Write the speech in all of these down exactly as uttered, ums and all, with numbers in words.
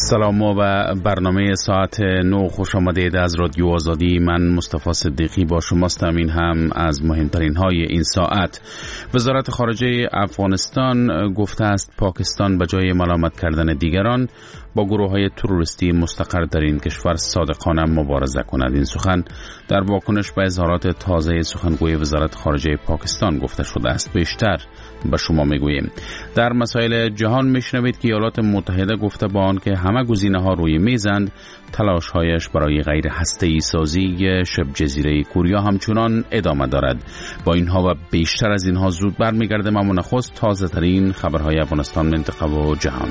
سلام و برنامه ساعت نو خوش آمدید از رادیو آزادی. من مصطفی صدیقی با شماستم. این هم از مهمترین های این ساعت. وزارت خارجه افغانستان گفته است پاکستان به جای ملامت کردن دیگران با گروه های تروریستی مستقر در این کشور صادقانه مبارزه کند. این سخن در واکنش به اظهارات تازه سخنگوی وزارت خارجه پاکستان گفته شده است. بیشتر به شما میگوییم. در مسائل جهان میشنوید که ایالات متحده گفته با آن که همه گزینه ها روی میزند، تلاش هایش برای غیر هسته‌ای سازی شبه جزیره کوریا همچنان ادامه دارد. با اینها و بیشتر از اینها زود برمیگردیم، اما نخست تازه ترین خبرهای افغانستان، منطقه و جهان.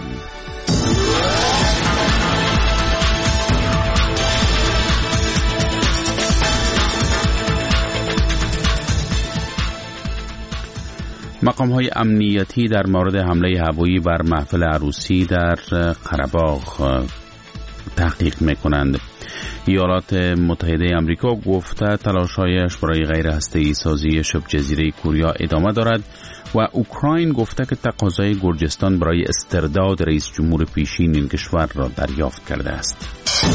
مقام‌های امنیتی در مورد حمله هوایی بر محفل عروسی در قره‌باغ تحقیق می‌کنند. ایالات متحده آمریکا گفته تلاش‌هایش برای غیر هسته‌ای سازی شبه جزیره کوریا ادامه دارد و اوکراین گفته که تقاضای گرجستان برای استرداد رئیس جمهور پیشین این کشور را دریافت کرده است.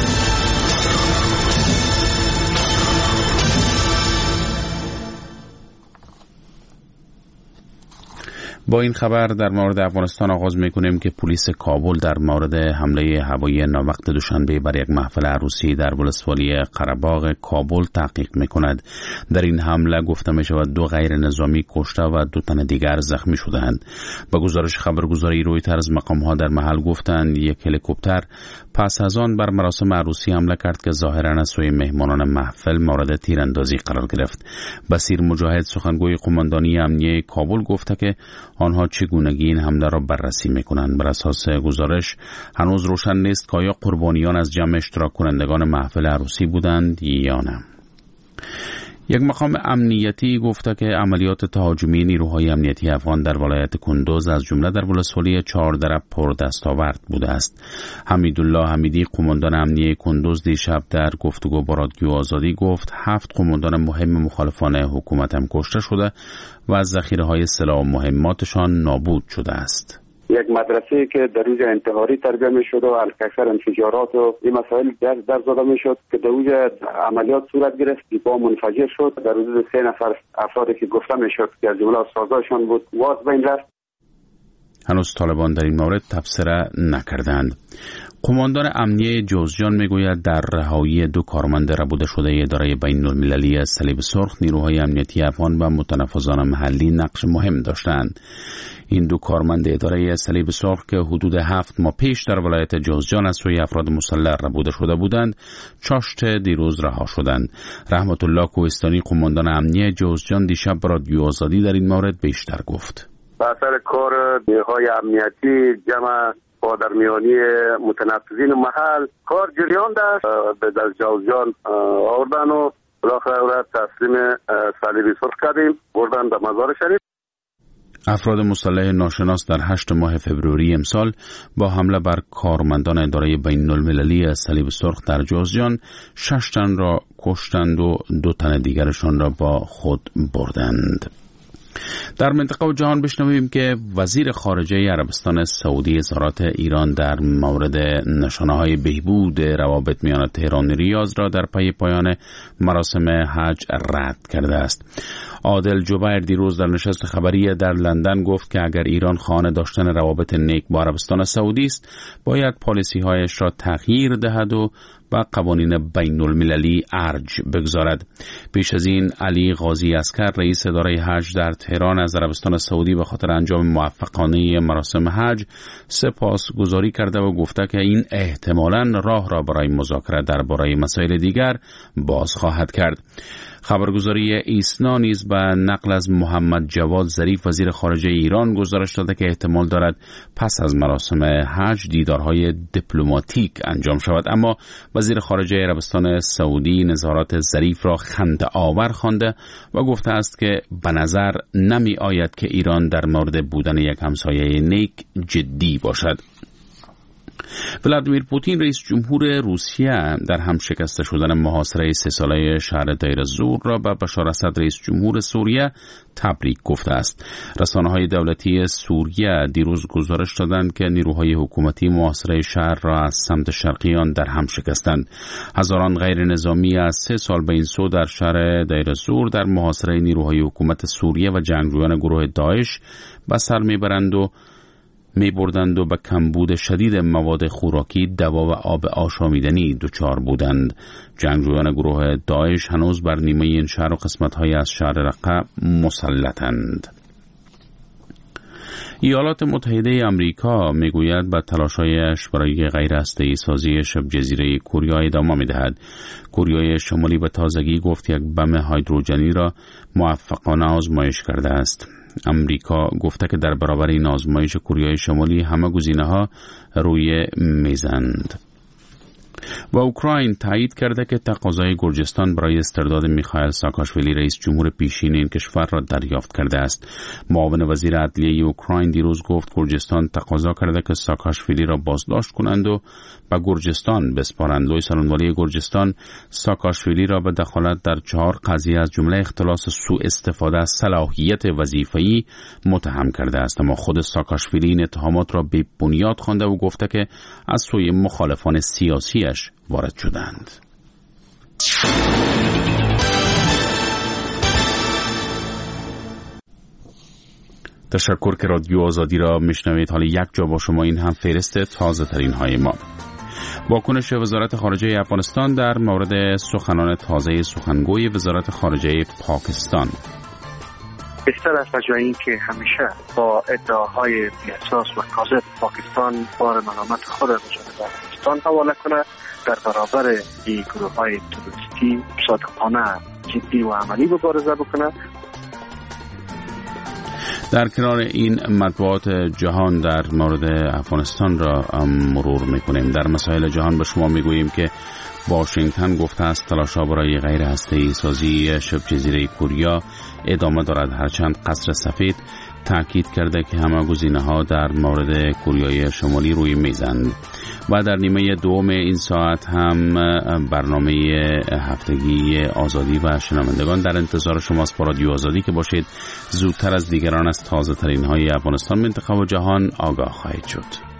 با این خبر در مورد افغانستان آغاز می‌کنیم که پلیس کابل در مورد حمله هوایی ناوقت دوشنبه بر یک محفل عروسی در ولسوالی قره‌باغ کابل تحقیق می‌کند. در این حمله گفته می‌شود دو غیر نظامی کشته و دو تن دیگر زخمی شدند. با گزارش خبرگزاری رویترز مقام‌ها در محل گفتند یک هلیکوپتر پس از آن بر مراسم عروسی حمله کرد که ظاهراً از سوی مهمانان محفل مورد تیراندازی قرار گرفت. بصیر مجاهد سخنگوی قماندانی امنیه کابل گفته که آنها چگونگی این حمله را بررسی می‌کنند. بر اساس گزارش هنوز روشن نیست که آیا قربانیان از جمع اشتراک کنندگان محفل عروسی بودند یا نه. یک مقام امنیتی گفته که عملیات تهاجمی نیروهای امنیتی افغان در ولایت کندوز از جمله در ولسوالی چهاردرب پر دستاورد بوده است. حمیدالله حمیدی قماندان امنیه کندوز دیشب در گفتگو با رادیو آزادی گفت هفت قماندان مهم مخالفان حکومت هم کشته شده و از ذخیره‌های سلاح و مهماتشان نابود شده است. یک مدرسه که در اونجا انتحاری تربیه میشد و الکثر انفجارات و این مسائل در در زده میشد که در اونجا عملیات صورت گرفت، دیپا منفجر شد. در حدود سه نفر افرادی که گفته میشد که از جمله سازشان بود واز بین رفت. هنوز طالبان در این مورد تبصره نکردند. قماندان امنیه جوزجان میگوید در رهایی دو کارمند ربوده شده اداره بین المللی صلیب سرخ نیروهای امنیتی افغان و متنفذان محلی نقش مهم داشتند. این دو کارمند اداره صلیب سرخ که حدود هفت ماه پیش در ولایت جوزجان از سوی افراد مسلح ربوده شده بودند، چاشت دیروز رها شدند. رحمت الله کوهستانی قماندان امنیه جوزجان دیشب با رادیو آزادی در این مورد بیشتر گفت. به اثر کار نیروهای امنیتی جمع با در میانی متنفذین محل کار جریان داشت، به در جوزجان آوردن و بالاخره تسلیم صلیب سرخ کردیم، بردن به مزار شریف. افراد مسلح ناشناس در هشت ماه فوریه امسال با حمله بر کارمندان اداره بین المللی صلیب سرخ در جوزجان شش تن را کشتند و دو تن دیگرشان را با خود بردند. در منطقه و جهان بشنویم که وزیر خارجه عربستان سعودی اظهارات ایران در مورد نشانه‌های بهبود روابط میان تهران و ریاض را در پی پایان مراسم حج رد کرده است. عادل جبیر دیروز در نشست خبری در لندن گفت که اگر ایران خواهان داشتن روابط نیک با عربستان سعودی است، باید پالیسی‌هایش را تغییر دهد و و قوانین بین المللی ارج بگذارد. پیش از این علی غازی عسکر رئیس اداره حج در تهران از عربستان سعودی به خاطر انجام موفقانه مراسم حج سپاسگزاری کرده و گفته که این احتمالاً راه را برای مذاکره درباره مسائل دیگر باز خواهد کرد. خبرگزاری ایسنا نیز به نقل از محمد جواد ظریف وزیر خارجه ایران گزارش داده که احتمال دارد پس از مراسم حج دیدارهای دیپلماتیک انجام شود، اما وزیر خارجه عربستان سعودی نظارات ظریف را خنده آور خوانده و گفته است که به نظر نمی آید که ایران در مورد بودن یک همسایه نیک جدی باشد. ولادیمیر پوتین رئیس جمهور روسیه در هم شکسته شدن محاصره سه ساله شهر دیر الزور را به بشار اسد رئیس جمهور سوریه تبریک گفته است. رسانه‌های دولتی سوریه دیروز گزارش دادند که نیروهای حکومتی محاصره شهر را از سمت شرقی آن در هم شکستند. هزاران غیر نظامی از سه سال به این سو در شهر دیر الزور در محاصره نیروهای حکومت سوریه و جنگجویان گروه داعش به سر میبرند و می بردند و به کمبود شدید مواد خوراکی، دوا و آب آشامیدنی دچار بودند. جنگجویان گروه داعش هنوز بر نیمه این شهر و قسمت‌های از شهر رقه مسلطند. ایالات متحده آمریکا میگوید به تلاش‌هایش برای غیر هسته‌ای سازی شبه جزیره کوریا ادامه می‌دهد. کره شمالی به تازگی گفت یک بم هیدروژنی را موفقانه آزمایش کرده است. امریکا گفته که در برابر این آزمایش کره شمالی همه گزینه‌ها روی میزند. و اوکراین تایید کرده که تقاضای گرجستان برای استرداد میخائیل ساکاشویلی رئیس جمهور پیشین این کشور را دریافت کرده است. معاون وزیر عدلیه اوکراین دیروز گفت گرجستان تقاضا کرده که ساکاشویلی را بازداشت کنند و به گرجستان بسپارند. لوی سالن‌والی گرجستان ساکاشویلی را به دخالت در چهار قضیه از جمله اختلاس سوء استفاده از صلاحیت وظیفه‌ای متهم کرده است، اما خود ساکاشویلی این اتهامات را بی بنیاد خوانده و گفته که از سوی مخالفان سیاسی وارد شدند. تشکر که رادیو آزادی را میشنوید. حالا یک جا با شما این هم فهرست تازه ترین های ما. واکنش وزارت خارجه افغانستان در مورد سخنان تازه سخنگوی وزارت خارجه پاکستان. بیشتر از وجه این که همیشه با ادعاهای بی‌اساس و کاذب پاکستان بار ملامت خود را به جانب افغانستان حواله کنه، در برابر این گروه های تروریستی صادقانه جدی و عملی مبارزه بکنه. در کنار این مطبوعات جهان در مورد افغانستان را مرور میکنیم. در مسائل جهان به شما میگوییم که واشنگتن گفته است تلاش‌ها برای غیر هسته‌ای سازی شبه جزیره کوریا ادامه دارد، هرچند قصر سفید تاکید کرده که همه گزینه‌ها در مورد کوریای شمالی روی میزند. و در نیمه دوم این ساعت هم برنامه هفتگی آزادی و شنوندگان در انتظار شماست. با رادیو آزادی که باشید زودتر از دیگران از تازه ترین های افغانستان، منطقه و جهان آگاه خواهید شد.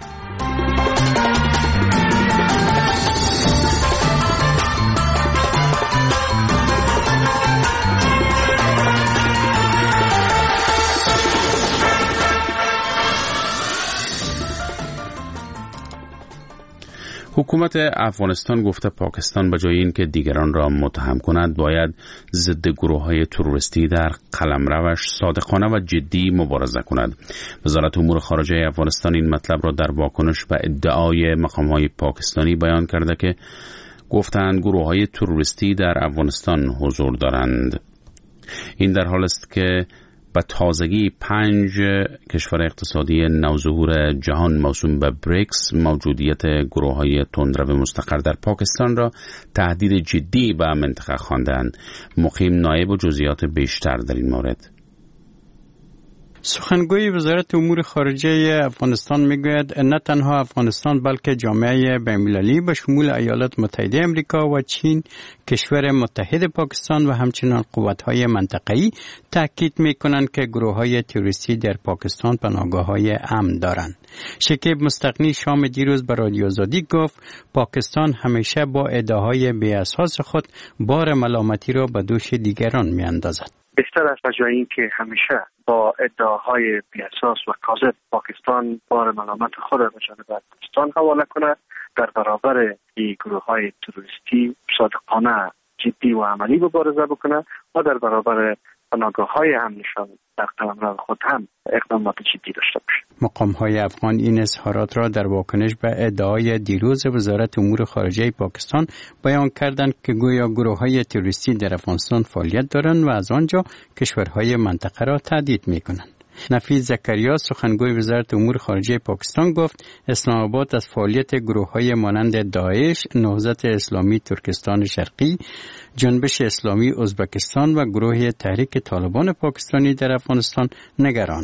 حکومت افغانستان گفته پاکستان به جای اینکه دیگران را متهم کند باید ضد گروه‌های تروریستی در قلمروش صادقانه و جدی مبارزه کند. وزارت امور خارجه افغانستان این مطلب را در واکنش به ادعای مقام‌های پاکستانی بیان کرده که گفتند گروه‌های تروریستی در افغانستان حضور دارند. این در حالی است که به تازگی پنج کشور اقتصادی نوظهور جهان موسوم به بریکس موجودیت گروه‌های تندرو مستقر در پاکستان را تهدید جدی به منطقه خواندند. مقیم نایب و جزئیات بیشتر در این مورد. سخنگوی وزارت امور خارجه افغانستان میگوید نه تنها افغانستان بلکه جامعه بین‌المللی به شمول ایالات متحده آمریکا و چین، کشور متحد پاکستان و همچنین قوت‌های منطقه‌ای تاکید می‌کنند که گروه‌های تروریستی در پاکستان پناهگاه‌های امن دارند. شکیب مستغنی شام دیروز به رادیو آزادی گفت پاکستان همیشه با ادعاهای بی‌اساس خود بار ملامتی را به دوش دیگران می‌اندازد. بیشتر از وجه این که همیشه با ادعاهای بی‌اساس و کاذب پاکستان بار ملامت خود را به جانب افغانستان حواله کنه، در برابر این گروه‌های تروریستی صادقانه جدی و عملی مبارزه بکنه و در برابر پناهگاه‌های امنشان در قلمرو خود هم اقدامات جدی داشته باشه. مقام‌های افغان این اظهارات را در واکنش به ادعای دیروز وزارت امور خارجه پاکستان بیان کردند که گویا گروه‌های تروریستی در افغانستان فعالیت دارند و از آنجا کشورهای منطقه را تهدید می‌کنند. نفیس زکریا سخنگوی وزارت امور خارجه پاکستان گفت اسلام آباد از فعالیت گروه‌های مانند داعش، نهضت اسلامی ترکستان شرقی، جنبش اسلامی ازبکستان و گروه تحریک طالبان پاکستانی در افغانستان نگران است.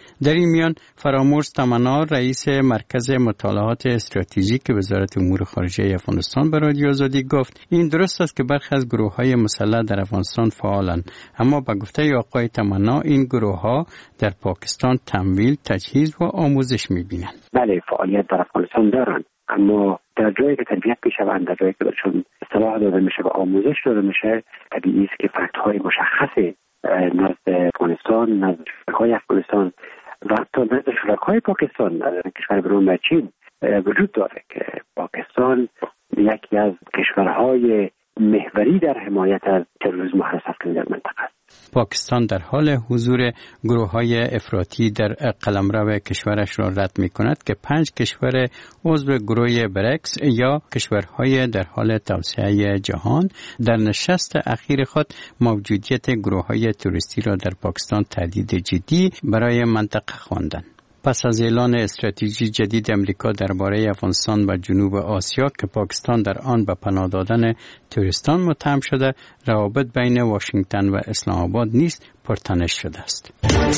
در این میان فرامرز تمنا رئیس مرکز مطالعات استراتژیک وزارت امور خارجه افغانستان به رادیو آزادی گفت این درست است که برخی از گروه‌های مسلح در افغانستان فعالند، اما به گفته آقای تمنا این گروه‌ها در پاکستان تمویل، تجهیز و آموزش می‌بینند. بله، فعالیت در افغانستان دارند، اما در جایی که تربیت میشوند، در جایی که چون اصطلاح داده میشه و آموزش داده میشه، طبیعی است که فکت‌های مشخصی نزد افغانستان، نزد شرکای افغانستان و حتی نزد شرکای پاکستان، کشور برون چین وجود داره که پاکستان یکی از کشورهای محوری در حمایت از تروریسم هست در منطقه است. پاکستان در حال حضور گروه‌های افراطی در قلمرو کشورش را رد می‌کند که پنج کشور عضو گروه بریکس یا کشورهای در حال توسعه جهان در نشست اخیر خود موجودیت گروه‌های تروریستی را در پاکستان تهدید جدی برای منطقه خواندند. پس از اعلان استراتژی جدید امریکا درباره افغانستان و جنوب آسیا که پاکستان در آن به پناه دادن تروریستان متهم شده، روابط بین واشنگتن و اسلام آباد نیز پرتنش شده است.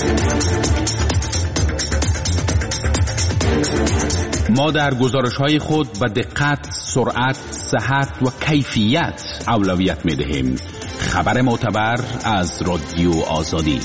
ما در گزارش‌های خود به دقت، سرعت، صحت و کیفیت اولویت می‌دهیم. خبر معتبر از رادیو آزادی.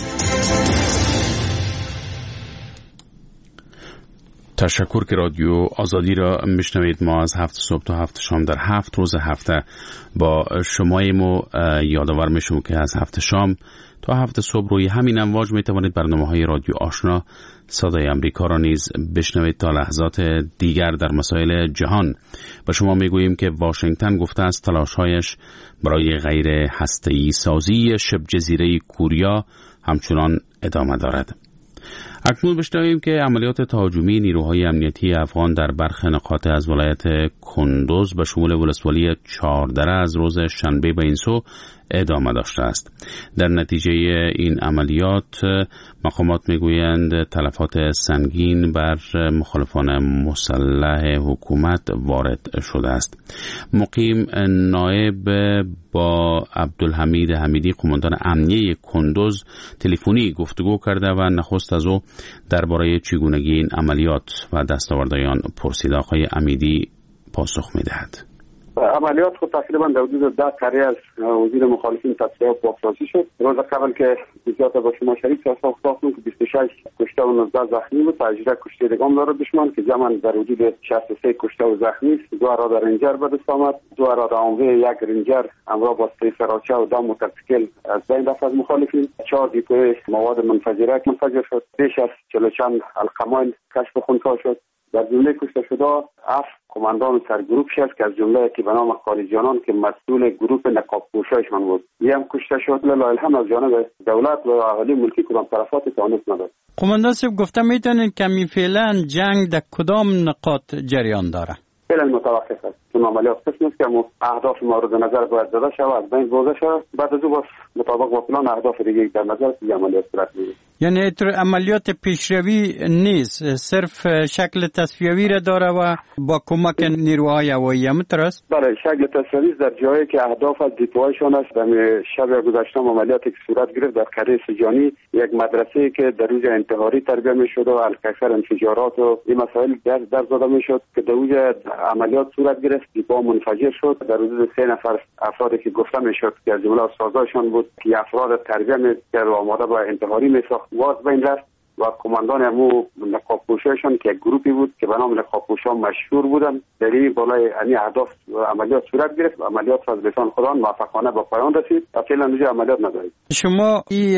تشکر که رادیو آزادی را میشنوید. ما از هفت صبح تا هفت شام در هفت روز هفته با شماییم و یادآور میشم که از هفت شام تا هفت صبح روی همین امواج میتوانید برنامه های رادیو آشنا صدای امریکا را نیز بشنوید تا لحظات دیگر در مسائل جهان. و شما میگوییم که واشنگتن گفته است تلاش‌هایش برای غیر هسته‌ای سازی شبه جزیره کوریا همچنان ادامه دارد. اکنون بشنویم که عملیات تهاجمی نیروهای امنیتی افغان در برخی نقاط از ولایت کندوز به شمول ولسوالی چهاردره از روز شنبه به این سو ادامه داشته است. در نتیجه این عملیات مقامات میگویند تلفات سنگین بر مخالفان مسلح حکومت وارد شده است. مقیم نایب با عبدالحمید حمیدی قماندان امنیه کندوز تلفنی گفتگو کرده و نخست از او درباره چگونگی این عملیات و دستاوردهای پرسید. آقای حمیدی پاسخ میدهد. عملیات خود تقریبا در حدود ده قریه از وزیر مخالفین تصفیه و پاکسازی شد. روز قبل که جزئیات با شما شریک ساختم که بیست و شش کشته و نوزده زخمی بود، تجربه کشته دیگام داره دشمن که جمعاً در حدود شصت و سه کشته و زخمی است. دو اراده رنجر به دست آمد، دو اراده آموه، یک رنجر همراه با سه سراچه و دو موتورسیکل از بین رفت از مخالفین. چهار دیپوی مواد منفجره منفجر شد. بیش از چهل و چند القماین کشف خونسا شد. در جمله کشته شده هفت کماندان سرگروپ هست که از جمله که به نام خارجیانان که مسئول گروپ نقاب پوشایشان بود یه هم کشته شد. لله الحمد از جانب دولت و اهالی ملکی کدام طرفات تانست نداشت. قماندان صاحب گفته میتونین کمی فعلا جنگ در کدام نقاط جریان داره؟ فعلا متوقف است. چون عملیات قسم است که اهداف مورد نظر باید داده شود، از بین برده شود. بعد از او باز مطابق با پلان اهداف دیگه در نظر است که عملیات صورت میگیرد. یعنی عملیات پیشروی نیست، صرف شکل تصفیوی را داره و با کمک نیروهای هوایی همینطور است؟ بله، شکل تصفیوی در جایی که اهداف از دیپوهایشان است. در شب گذشته عملیاتی که صورت گرفت در قریه سجانی، یک مدرسه که در روز انتحاری تربیه میشد و الکثر انفجارات و این مسائل در در زده میشد که در روز عملیات صورت گرفت، دیپو منفجر شد. در حدود سه نفر افرادی که گفته میشد که از جمله استاداشان بود که افراد تربیه میکرد و آماده به انتحاری میساخت واز بین رفت و کماندان امو نقاب پوشایشان که یک گروپی بود که به نام نقاب پوشان مشهور بودن در این بالای این اهداف عملیات صورت گرفت. عملیات از لسان خدا موفقانه به پایان رسید و فعلا دیگه عملیات ندارید. شما این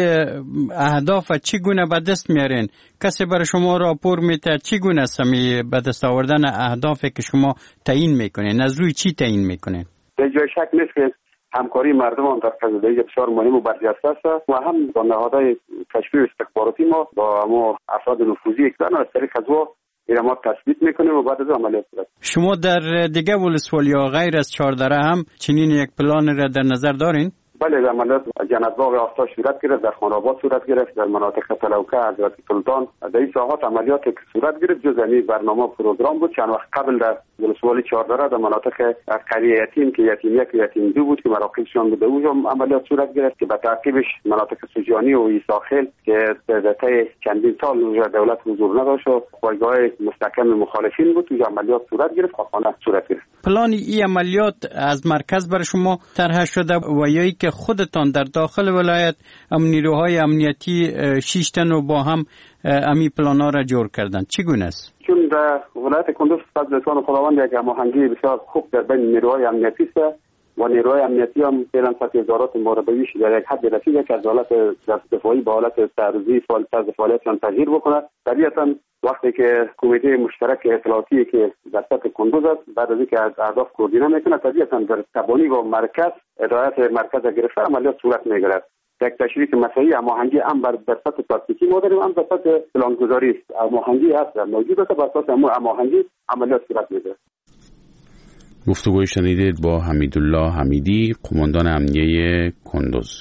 اهداف چگونه به دست میارین؟ کسی برای شما راپور میده چگونه است می به دست آوردن اهدافی که شما تعیین میکنین؟ از روی چی تعیین میکنین؟ به جای شک نیست که همکاری مردم هم در قضیه بسیار مهم و برجسته است و هم با نهادهای کشفی و استخباراتی ما با ما افراد نفوذی اکتن از طریق از او این ما تثبیت میکنیم و بعد از عملیات صورت. شما در دیگه ولسوالی یا غیر از چهاردره هم چنین یک پلان را در نظر دارین؟ بله، در عملیات جنت باغ آفتاب صورت گرفت، در خاناباد صورت گرفت، در مناطق تلوکه، حضرت سلطان. در این ساحات عملیات که صورت گرفت جز این برنامه پروگرام بود. چند وقت قبل در ولسوالی چهاردره در مناطق قریه یتیم که یتیم یک یتیم دو بود که مراکزشان بوده اونجا عملیات صورت گرفت که به تعقیبش مناطق سوجانی و ایساخیل که در طی چندین سال اونجا دولت حضور نداشت و پایگاه مستحکم مخالفین بود، اونجا عملیات صورت گرفت، خواهانه صورت گرفت. پلان این عملیات از مرکز بر شما طرح شده و یا که خودتان در داخل ولایت ام نیروهای امنیتی شش تن و با هم امی پلانا را جور کردن چگونه است؟ چون در ولایت کندوز فضل لسان خداوند یک هماهنگی بسیار خوب در بین نیروهای امنیتی است و نیروهای امنیتی هم فعلا سطح ادارات مراقبیش در یک حد رسیده که از حالت دفاعی به حالت تعرضی طرز فعالیتشان تغییر بکنه. طبیعتا وقتی که کمیته مشترک اطلاعاتی که در سطح کندوز است بعد از اینکه از اهداف کوردینه میکنه، طبیعتا در تبانی و مرکز هدایت مرکز گرفته عملیات صورت میگیرد. یک تشریک مسئله هماهنگی هم بر در سطح تاکتیکی ما داریم، هم در سطح پلانگذاری هماهنگی هست موجود است، بر اساس هماهنگی عملیات صورت میگیرد. گفتگوی شنیدید با حمیدالله حمیدی، قماندان امنیه کندوز.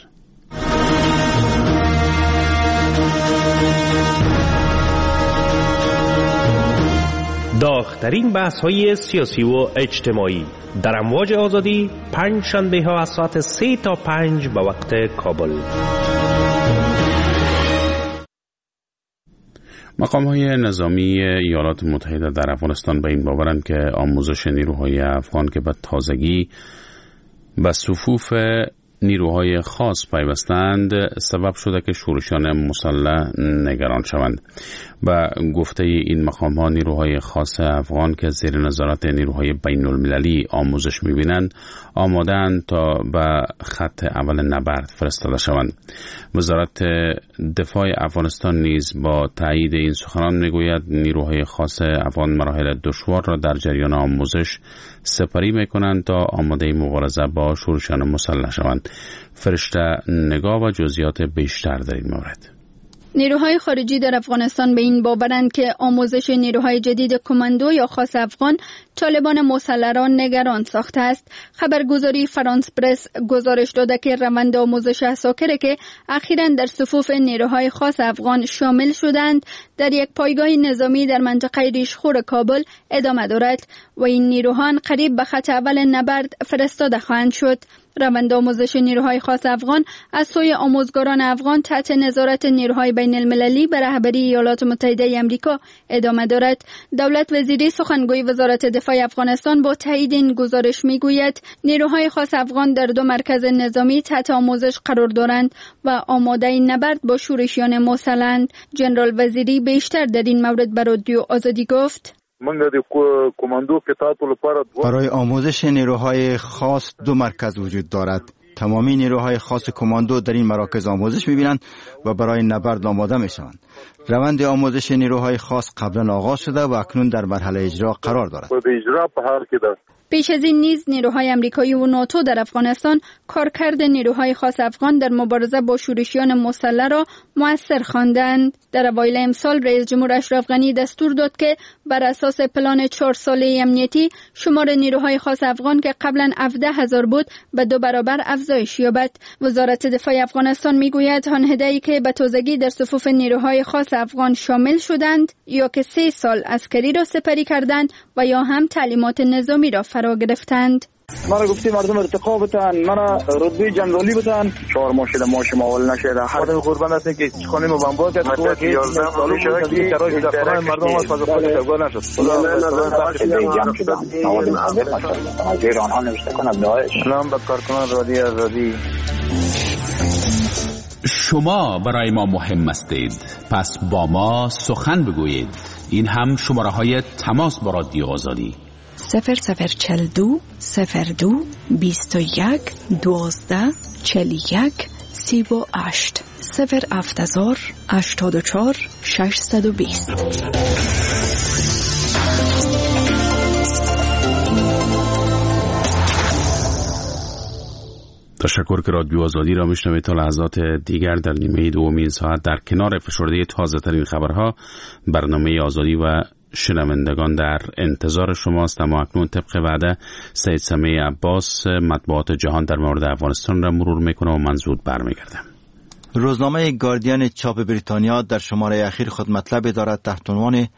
داغ‌ترین بحث‌های سیاسی و اجتماعی در امواج آزادی، پنج شنبه ها از ساعت سه تا پنج به وقت کابل. مقام‌های نظامی ایالات متحده در افغانستان به این باورند که آموزش نیروهای افغان که به تازگی به صفوف نیروهای خاص پیوستند سبب شده که شورشیان مسلح نگران شوند. با گفته این مقام ها نیروهای خاص افغان که زیر نظارت نیروهای بین المللی آموزش می‌بینند آماده‌اند تا به خط اول نبرد فرستاده شوند. وزارت دفاع افغانستان نیز با تایید این سخنان میگوید نیروهای خاص افغان مراحل دشوار را در جریان آموزش سپری میکنند تا آماده مبارزه با شورشیان مسلح شوند. فرشته نگاه و جزئیات بیشتر در این مورد. نیروهای خارجی در افغانستان به این باورند که آموزش نیروهای جدید کماندو یا خاص افغان طالبان مسلح را نگران ساخته است. خبرگزاری فرانس پرس گزارش داده که روند آموزش عساکر که اخیراً در صفوف نیروهای خاص افغان شامل شدند در یک پایگاه نظامی در منطقه ریشخور کابل ادامه دارد و این نیروهان قریب به خط اول نبرد فرستاده خواهند شد. روند آموزش نیروهای خاص افغان از سوی آموزگاران افغان تحت نظارت نیروهای بین المللی به رهبری ایالات متحده آمریکا ادامه دارد. دولت وزیری سخنگوی وزارت دفاع افغانستان با تایید این گزارش میگوید نیروهای خاص افغان در دو مرکز نظامی تحت آموزش قرار دارند و آماده نبرد با شورشیان مسلحند. جنرال وزیری بیشتر در این مورد به رادیو آزادی گفت: برای آموزش نیروهای خاص دو مرکز وجود دارد. تمامی نیروهای خاص کماندو در این مراکز آموزش می‌بینند و برای نبرد آماده می‌شوند. روند آموزش نیروهای خاص قبلا آغاز شده و اکنون در مرحله اجرا قرار دارد. پیش از این نیز نیروهای امریکایی و ناتو در افغانستان کارکرد نیروهای خاص افغان در مبارزه با شورشیان مسلح را مؤثر خواندند. در اوایل امسال رئیس جمهور اشرف غنی دستور داد که بر اساس پلان چهار ساله امنیتی شمار نیروهای خاص افغان که قبلا هفده هزار بود به دو برابر افزایش یابد. وزارت دفاع افغانستان میگوید آن عده‌ای که به تازگی در صفوف نیروهای خاص افغان شامل شدند یا که سه سال عسکری را سپری کردند و یا هم تعلیمات نظامی را فرا گرفتند. مرا گفتی مردم ارتقا بتن، مرا رتبه جنرالی بتن، چهار ماه شده ماش ماول نشده. خودم قربان هستم که خانم بمبار کرد تو که سالو شده که تراژ در خانه مردم از فاز خود تگو نشد. اگر آنها نوشته کنند داعش. سلام به کارکنان رادیو آزادی. شما برای ما مهم هستید، پس با ما سخن بگویید. این هم شماره های تماس با رادیو آزادی: صفر صفر چل دو صفر دو بیست و یک دوازده چل یک سی و هشت صفر افتزار اشتاد و چار ششصد و بیست. تشکر که رادیو آزادی را میشنوید. تا لحظات دیگر در نیمه دومین ساعت در کنار فشرده تازه ترین خبرها برنامه آزادی و شنوندگان در انتظار شماست. اما اکنون طبق وعده سید سمیع عباس مطبوعات جهان در مورد افغانستان را مرور میکنه و من زود برمیگردم. روزنامه گاردین چاپ بریتانیا در شماره اخیر خود مطلب دارد تحت عنوان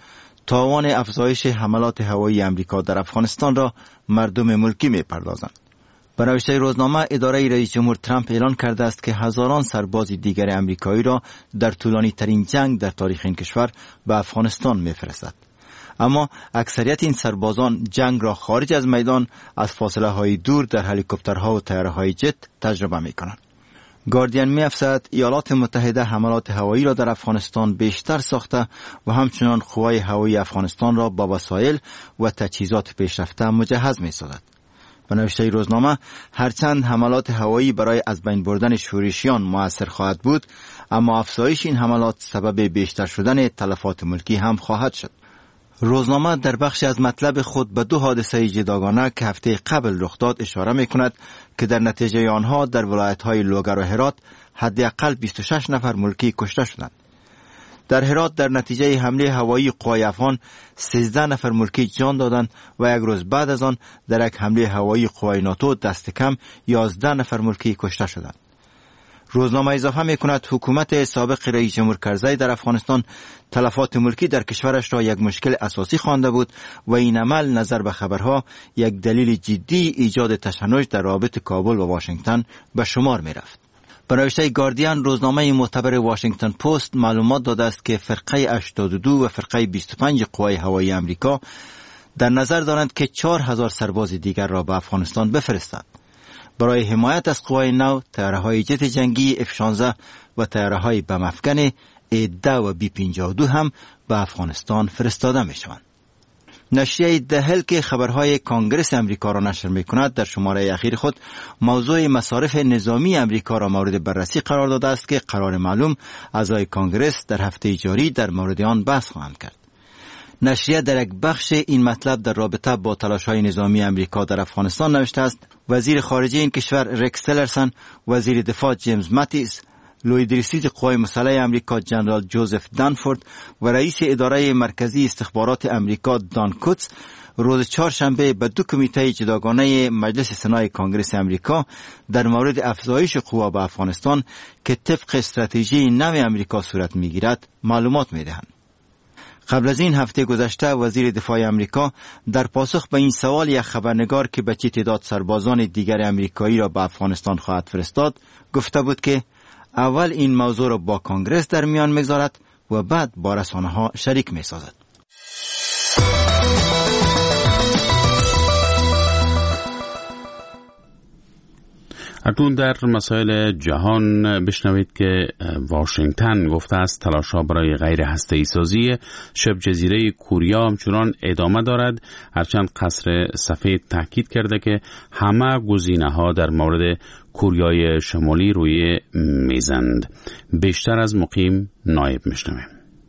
تاوان افزایش حملات هوایی امریکا در افغانستان را مردم ملکی می‌پردازند. به نوشته روزنامه، اداره رئیس جمهور ترامپ اعلان کرده است که هزاران سرباز دیگر امریکایی را در طولانی ترین جنگ در تاریخ این کشور به افغانستان می‌فرستد. اما اکثریت این سربازان جنگ را خارج از میدان از فاصله های دور در هلیکوپترها و طیاره های جت تجربه می کنند. گاردین می افزاید ایالات متحده حملات هوایی را در افغانستان بیشتر ساخته و همچنان قوای هوایی افغانستان را با وسایل و تجهیزات پیشرفته مجهز می سازد. به نوشته روزنامه، هرچند حملات هوایی برای از بین بردن شورشیان مؤثر خواهد بود، اما افزایش این حملات سبب بیشتر شدن تلفات ملکی هم خواهد شد. روزنامه در بخش از مطلب خود به دو حادثه جداگانه که هفته قبل رخ داد اشاره می کند که در نتیجه آنها در ولایت‌های لوگر و هرات حداقل بیست و شش نفر ملکی کشته شدند. در هرات در نتیجه حمله هوایی قوای افغان سیزده نفر ملکی جان دادند و یک روز بعد از آن در یک حمله هوایی قوای ناتو دست کم یازده نفر ملکی کشته شدند. روزنامه اضافه می کند حکومت سابق رئیس جمهور کرزی در افغانستان تلفات ملکی در کشورش را یک مشکل اساسی خوانده بود و این عمل نظر به خبرها یک دلیل جدی ایجاد تشنج در رابطه کابل و واشنگتن به شمار می رفت. به نوشته گاردین، روزنامه معتبر واشنگتن پست معلومات داده است که فرقه هشتاد و دو و فرقه بیست و پنج قوای هوایی امریکا در نظر دارند که چهار هزار سرباز دیگر را به افغانستان بفرستند. برای حمایت از قوای نو، طیاره‌های جت جنگی اف شانزده و طیاره‌های بم افکن ای ده و بی پنجاه و دو هم به افغانستان فرستاده می‌شوند. نشریه دهل که خبرهای کانگرس امریکا را نشر می‌کند در شماره اخیر خود موضوع مصارف نظامی امریکا را مورد بررسی قرار داده است که قرار معلوم اعضای کانگرس در هفته جاری در مورد آن بحث خواهند کرد. نشریه در یک بخش این مطلب در رابطه با تلاش‌های نظامی امریکا در افغانستان نوشته است: وزیر خارجه این کشور ریکس تیلرسون، وزیر دفاع جیمز ماتیس، لوید ریسید قوای مسلح امریکا جنرال جوزف دانفورد و رئیس اداره مرکزی استخبارات امریکا دان کوتس روز چهارشنبه به دو کمیته جداگانه مجلس سنای کانگرس امریکا در مورد افزایش قوا به افغانستان که طبق استراتژی نو امریکا صورت می‌گیرد معلومات می‌دهند. قبل از این هفته گذشته وزیر دفاع امریکا در پاسخ به این سوال یک خبرنگار که به چه تعداد سربازان دیگر امریکایی را به افغانستان خواهد فرستاد گفته بود که اول این موضوع را با کانگرس در میان می‌گذارد و بعد با رسانه‌ها شریک می‌سازد. اکنون در مسائل جهان بشنوید که واشنگتن گفته است تلاش‌ها برای غیر هسته‌ای سازی شبه جزیره کوریا همچنان ادامه دارد، هرچند قصر سفید تاکید کرده که همه گزینه‌ها در مورد کوریای شمالی روی میزند. بیشتر از مقیم نایب میشنویم.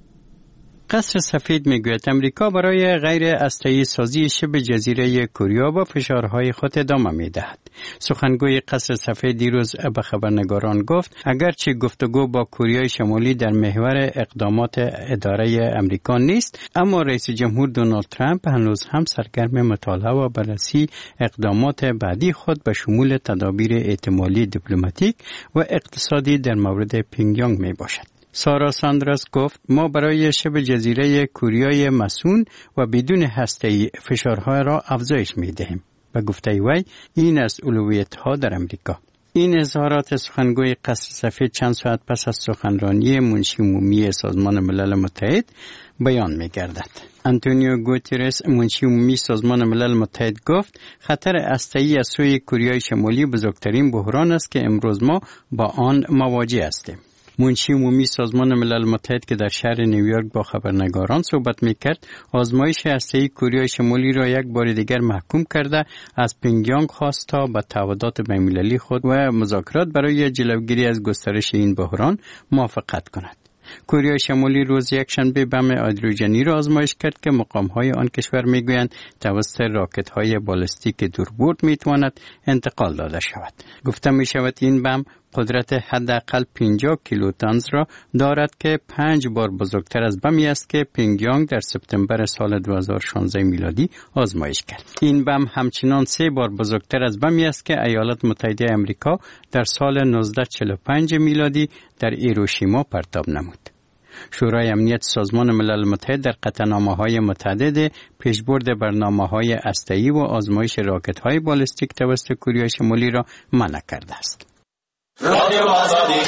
قصر سفید میگوید امریکا برای غیر هسته‌ای سازی شبه جزیره کوریا با فشارهای خود ادامه میدهد. سخنگوی قصر سفید دیروز به خبرنگاران گفت اگرچه گفتگو با کوریای شمالی در محور اقدامات اداره امریکا نیست، اما رئیس جمهور دونالد ترامپ هنوز هم سرگرم مطالعه و بررسی اقدامات بعدی خود به شمول تدابیر احتمالی دیپلماتیک و اقتصادی در مورد پیونگیانگ می باشد. سارا ساندرس گفت ما برای شبه جزیره کوریای مسون و بدون هسته‌ای فشارها را افزایش می دهیم. به گفته وی این از اولویت‌ها در امریکا. این اظهارات سخنگوی قصر سفید چند ساعت پس از سخنرانی منشی عمومی سازمان ملل متحد بیان می گردد. آنتونیو گوترس منشی عمومی سازمان ملل متحد گفت خطر هسته‌ای از سوی کوریای شمالی بزرگترین بحران است که امروز ما با آن مواجه هستیم. منشی عمومی سازمان ملل متحد که در شهر نیویورک با خبرنگاران صحبت میکرد، آزمایش هسته‌ای کوریای شمالی را یک بار دیگر محکوم کرده از پیونگیانگ خواست تا به تعهدات بین‌المللی خود و مذاکرات برای جلوگیری از گسترش این بحران موافقت کند. کره شمالی روز یک شنبه بم هیدروژنی را آزمایش کرد که مقام‌های آن کشور می‌گویند توسط راکت‌های بالستیک دوربرد می‌تواند انتقال داده شود. گفته می‌شود این بم قدرت حداقل پنجاه کیلو طنز را دارد که پنج بار بزرگتر از بمی است که پیونگیانگ در سپتامبر سال دو هزار و شانزده میلادی آزمایش کرد. این بم همچنان سه بار بزرگتر از بمی است که ایالات متحده آمریکا در سال نوزده چهل و پنج میلادی در هیروشیما پرتاب نمود. شورای امنیت سازمان ملل متحد در قطعنامه‌های متعدد پیشبرد برنامه‌های هسته‌ای و آزمایش راکت‌های بالستیک توسط کره شمالی را منع کرده است. رادیو آزادی.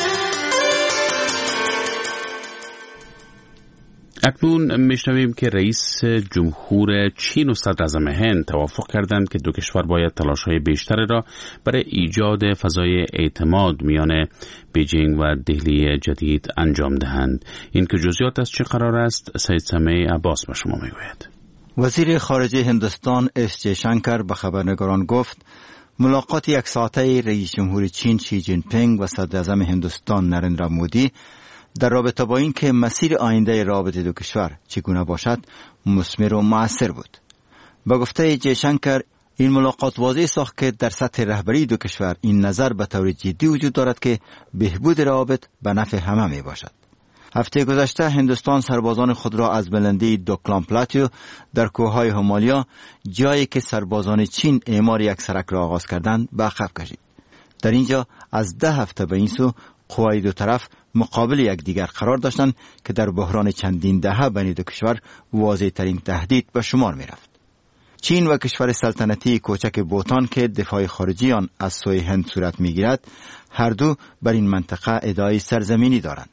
اکنون میشنویم که رئیس جمهور چین و صدر اعظم هند توافق کردند که دو کشور باید تلاش‌های بیشتری را برای ایجاد فضای اعتماد میان بیجینگ و دهلی جدید انجام دهند. این که جزئیات از چه قرار است، سید سمیع عباس به شما میگوید. وزیر خارجه هندوستان اس جی شنکر به خبرنگاران گفت ملاقات یک ساعته رئیس جمهور چین شی جین پینگ و صدر اعظم هندوستان نریندرا مودی در رابطه با این که مسیر آینده رابطه دو کشور چگونه باشد مثمر و مؤثر بود. با گفته جیشنکر این ملاقات واضح ساخت که در سطح رهبری دو کشور این نظر به طور جدی وجود دارد که بهبود روابط به نفع همه می باشد. هفته گذشته هندوستان سربازان خود را از بلندی دوکلام پلاتیو در کوههای همالیا، جایی که سربازان چین اعمار یک سرک را آغاز کردند، به عقب کشید. در اینجا از ده هفته به این سو قوای دو طرف مقابل یک دیگر قرار داشتند که در بحران چندین دهه بین دو کشور واضح ترین تهدید به شمار می رفت. چین و کشور سلطنتی کوچک بوتان که دفاع خارجی آن از سوی هند صورت می گیرد، هر دو بر این منطقه ادعای سرزمینی دارند.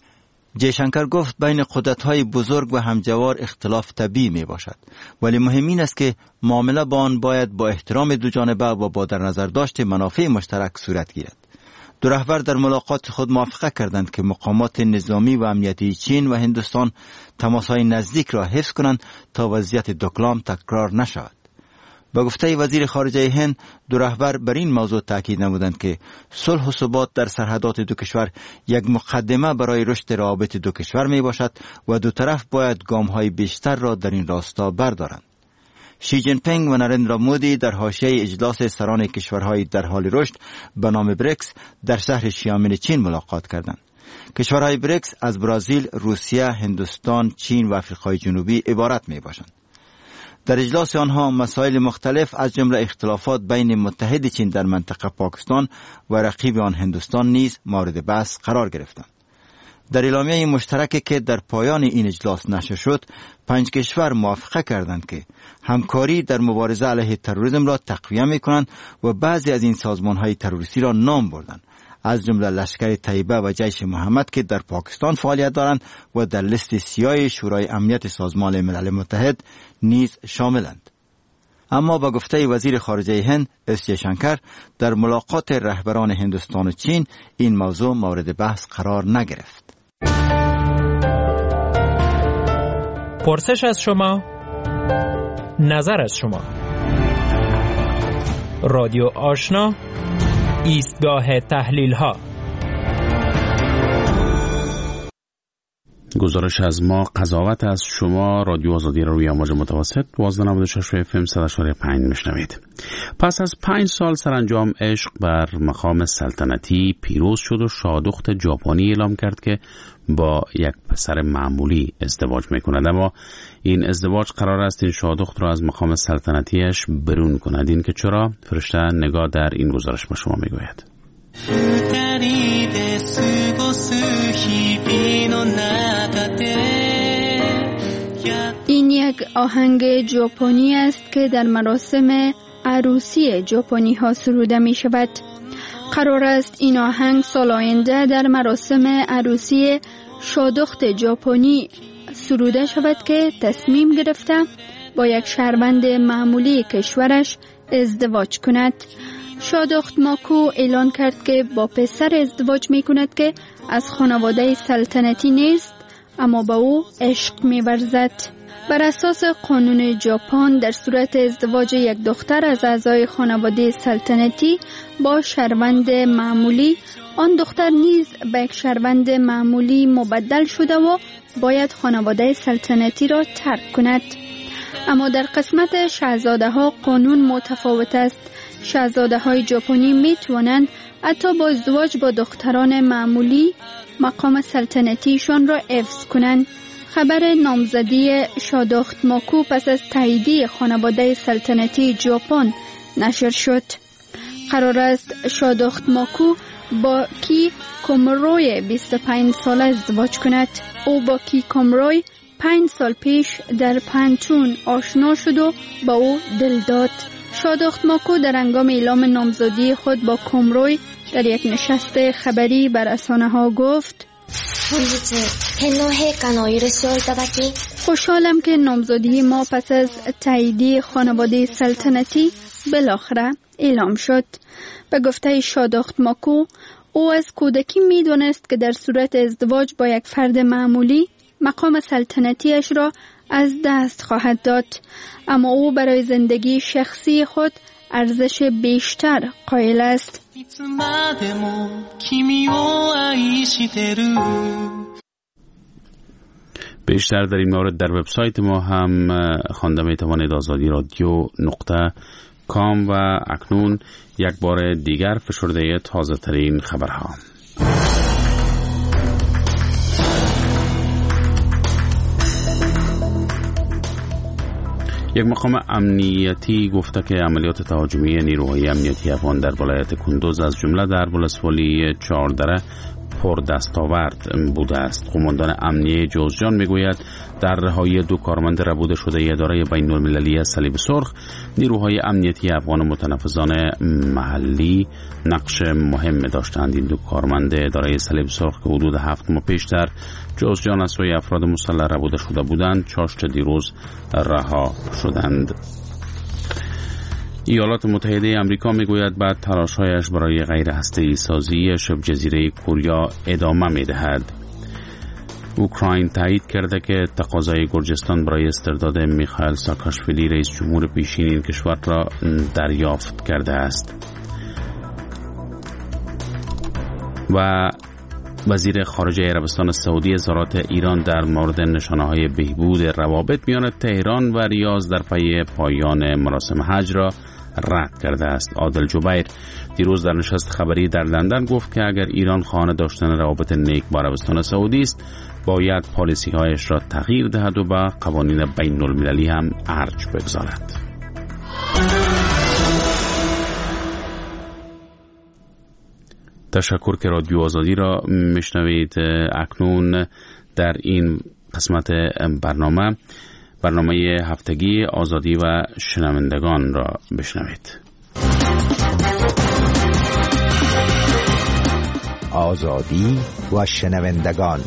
جیشنکر گفت بین قدرت‌های بزرگ و همجوار اختلاف طبیعی می باشد، ولی مهم این است که معامله با آن باید با احترام دو جانبه و با در نظر داشت منافع مشترک صورت گیرد. دو رهبر در ملاقات خود موافقه کردند که مقامات نظامی و امنیتی چین و هندوستان تماس‌های نزدیک را حفظ کنند تا وضعیت دوکلام تکرار نشود. با گفته وزیر خارجه هند، دو رهبر بر این موضوع تاکید نمودند که صلح و ثبات در سرحدات دو کشور یک مقدمه برای رشد روابط دو کشور می باشد و دو طرف باید گام‌های بیشتر را در این راستا بردارند. شی جین پینگ و نریندرا مودی در حاشیه اجلاس سران کشورهای در حال رشد به نام بریکس در شهر شیامین چین ملاقات کردند. کشورهای بریکس از برزیل، روسیه، هندوستان، چین و آفریقای جنوبی عبارت می باشند. در اجلاس آنها مسائل مختلف از جمله اختلافات بین متحد چین در منطقه پاکستان و رقیب آن هندوستان نیز مورد بحث قرار گرفتند. در اعلامیه مشترکی که در پایان این اجلاس نشر شد، پنج کشور موافقه کردند که همکاری در مبارزه علیه تروریسم را تقویت می‌کنند و بعضی از این سازمان‌های تروریستی را نام بردند، از جمله لشکر طیبه و جیش محمد که در پاکستان فعالیت دارند و در لیست سیاه شورای امنیت سازمان ملل متحد نیز شاملند. اما با گفته وزیر خارجه هند اس جی شنکر، در ملاقات رهبران هندوستان و چین این موضوع مورد بحث قرار نگرفت. پرسش از شما، نظر از شما. رادیو آشنا، ایستگاه تحلیل ها. گزارش از ما، قضاوت از شما. رادیو آزادی را روی امواج متوسط دوازده و نود و شش اف ام صد و اشاره پنج میشنوید. پس از پنج سال سرانجام عشق بر مقام سلطنتی پیروز شد و شادخت ژاپنی اعلام کرد که با یک پسر معمولی ازدواج میکند. اما این ازدواج قرار است این شادخت را از مقام سلطنتیش برون کند. این که چرا؟ فرشته نگاه در این گزارش به شما میگوید. این یک آهنگ ژاپنی است که در مراسم عروسی ژاپنی ها سروده می شود. قرار است این آهنگ سال آینده در مراسم عروسی شادخت ژاپنی سروده شود که تصمیم گرفته با یک شهروند معمولی کشورش ازدواج کند. شادخت ماکو اعلان کرد که با پسر ازدواج می کند که از خانواده سلطنتی نیست، اما با او عشق می ورزد. بر اساس قانون ژاپن در صورت ازدواج یک دختر از اعضای خانواده سلطنتی با شهروند معمولی، آن دختر نیز به یک شهروند معمولی مبدل شده و باید خانواده سلطنتی را ترک کند. اما در قسمت شاهزاده ها قانون متفاوت است. شاهزاده های ژاپنی می توانند حتی با ازدواج با دختران معمولی مقام سلطنتیشان را حفظ کنند. خبر نامزدی شادخت ماکو پس از تایید خانواده سلطنتی ژاپن نشر شد. قرار است شادخت ماکو با کی کومروی بیست و پنج ساله ازدواج کند. او با کی کومروی پنج سال پیش در پنتون آشنا شد و با او دل داد. شادخت ماکو در هنگام اعلام نامزدی خود با کومروی در یک نشست خبری بر رسانه ها گفت: خوشحالم که نامزدی ما پس از تایید خانواده سلطنتی بالاخره اعلام شد. به گفته شادخت ماکو، او از کودکی می دانست که در صورت ازدواج با یک فرد معمولی مقام سلطنتیش را از دست خواهد داد، اما او برای زندگی شخصی خود ارزش بیشتر قائل است. بیشتر در این مورد در وبسایت ما هم خوانده می توانید. آزادی رادیو نقطه کام. و اکنون یک بار دیگر فشرده تازه ترین خبرها. یک مقام امنیتی گفته که عملیات تهاجمی نیروهای امنیتی افغان در ولایت کندوز از جمله در ولسوالی چهاردره پر دستاورد بوده است. قماندان امنیه جوزجان میگوید در رهایی دو کارمند ربوده شده اداره بین المللی صلیب سرخ نیروهای امنیتی افغان متنفذان محلی نقش مهم داشتند. این دو کارمند اداره صلیب سرخ که حدود هفت ماه پیش در جوزجان از سوی افراد مسلح ربوده شده بودند چاشت دیروز رها شدند. ایالات متحده آمریکا میگوید بعد تلاش‌هایش برای غیر هسته‌ای سازی شبه جزیره کوریا ادامه می‌دهد. اوکراین تایید کرده که تقاضای گرجستان برای استرداد میخائیل ساکاشویلی رئیس جمهور پیشین این کشور را دریافت کرده است. و وزیر خارجه عربستان سعودی اظهارات ایران در مورد نشانه‌های بهبود روابط میان تهران و ریاض در پی پایان مراسم حج را رد کرده است. عادل جبیر دیروز در نشست خبری در لندن گفت که اگر ایران خواهان داشتن روابط نیک با عربستان سعودی است باید پالیسی هایش را تغییر دهد و به قوانین بین المللی هم ارج بگذارد. تشکر که رادیو آزادی را میشنوید. اکنون در این قسمت برنامه برنامه هفتگی آزادی و شنوندگان را بشنوید. آزادی و شنوندگان.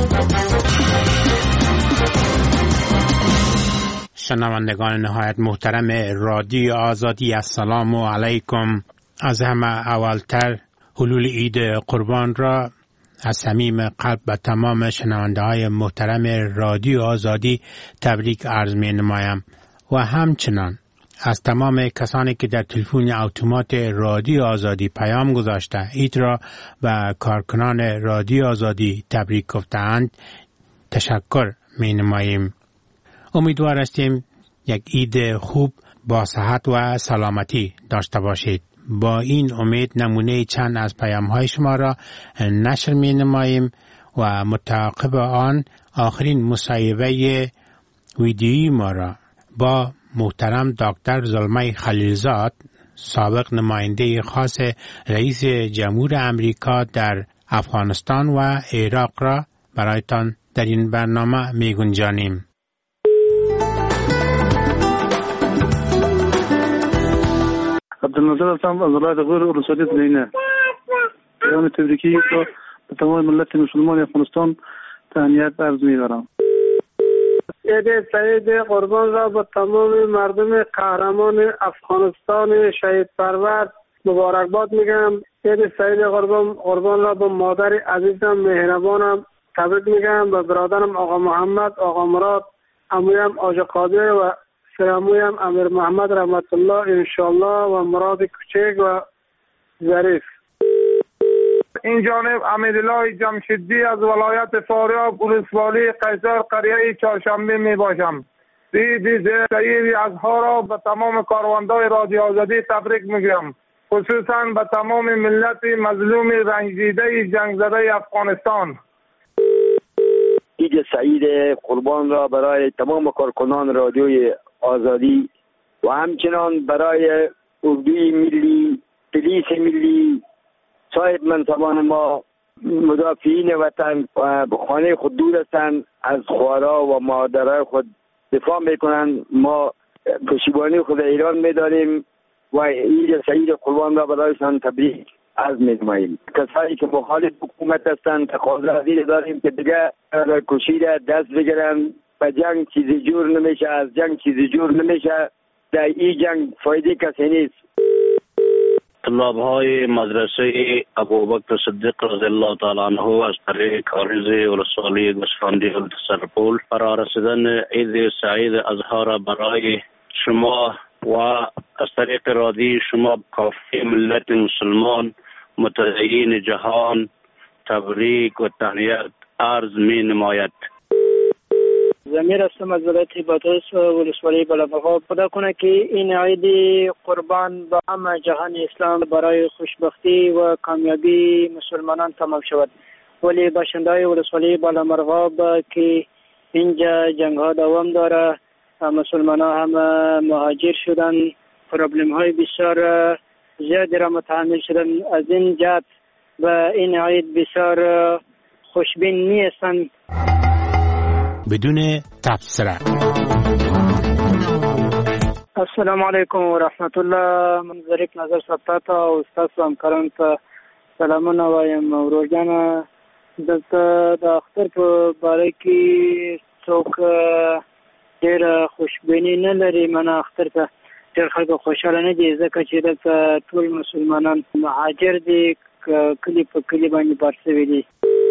شنوندگان نهایت محترم رادیو آزادی، السلام علیکم. از همه اولتر حلول عید قربان را از صمیم قلب به تمام شنونده های محترم رادیو آزادی تبریک عرض می نمایم و همچنان از تمام کسانی که در تلفن اتومات رادیو آزادی پیام گذاشته عید را و کارکنان رادیو آزادی تبریک گفتند تشکر می نماییم. امیدوار هستیم یک عید خوب با صحت و سلامتی داشته باشید. با این امید نمونه چند از پیام‌های شما را نشر می‌نماییم و متعاقب آن آخرین مصاحبه ویدیویی ما را با محترم دکتر زلمه خلیلزاد سابق نماینده خاص رئیس جمهور امریکا در افغانستان و عراق را برایتان در این برنامه می‌گنجانیم. عبدالناصر هستم از ولایت غور ولسوالی زینه. پیام تبریکی را به تمام ملت مسلمان افغانستان تهنیت عرض می‌دارم. عید سعید قربان را به تمام مردم قهرمان افغانستان شهید پرور مبارکباد میگم. عید سعید قربان قربان را به مادر عزیزم مهربانم تبریک میگم. به برادرم آقا محمد، آقا مراد، عمویم آقا قادر و سلامویم امیر محمد رحمت الله انشالله و مراد کوچک و ظریف. این جانب امیدالله جمشیدی از ولایت فاریاب ولسوالی قیصر قریه چهارشنبه می باشم. عید سعید اضحی را به تمام کاروندای رادیو آزادی تبریک میگم، خصوصا به تمام ملت مظلوم رنجیده جنگ زده افغانستان. عید سعید قربان را برای تمام کارکنان رادیوی آزادی و همچنان برای اردوی ملی پلیس ملی، صاحب منصبان ما، مدافعین وطن به خانه خود دور هستند، از خوارا و مادرای خود دفاع میکنند. ما پشتیبانی خود ایران میداریم و عید سعید قربان را برایشان تبریک عرض می‌نماییم. کسایی که مخالف حکومت هستند تقاضا از این داریم که دیگه کشی را دست بگیرن. به جنگ چیزی جور نمیشه، از جنگ چیزی جور نمیشه، در این جنگ فایده کسی نیست. طلاب های مدرسه ابوبکر صدیق رضی الله تعالی عنه از طریق کاریز ولسوالی گوسفندی سرپول فرا رسیدن عید سعید اضحی را برای شما و از طریق رادی شما کافی ملت مسلمان متدین جهان تبریک و تهنیت عرض می نماید. ضمیر هستم از ولایت بادغیس و ولسوالی بلندمقام. خدا کنه که این عید قربان با همه جهان اسلام برای خوشبختی و کامیابی مسلمانان تمام شود. ولی باشنده‌های ولسوالی بلندمقام که اینجا جنگ ها دوام داره، مسلمان ها هم مهاجر شدن، پرابلم های بسیار زیادی را متحمل شدن. از این جهت و این عید بسیار خوشبین نیستند. بدون تبصره. السلام علیکم و رحمت الله. من ظریف نظر سبتاتا و استاد و همکاران ته سلامونه وایم. وروجانه دلته د اختر په باره کې څوک ډېره خوشبیني نه لري. من اختر ته ډېر خلک خوشحاله نه دي ځکه چې دلته ټول مسلمانان مهاجر دي، کلی په کلی باندې بار شوي دي.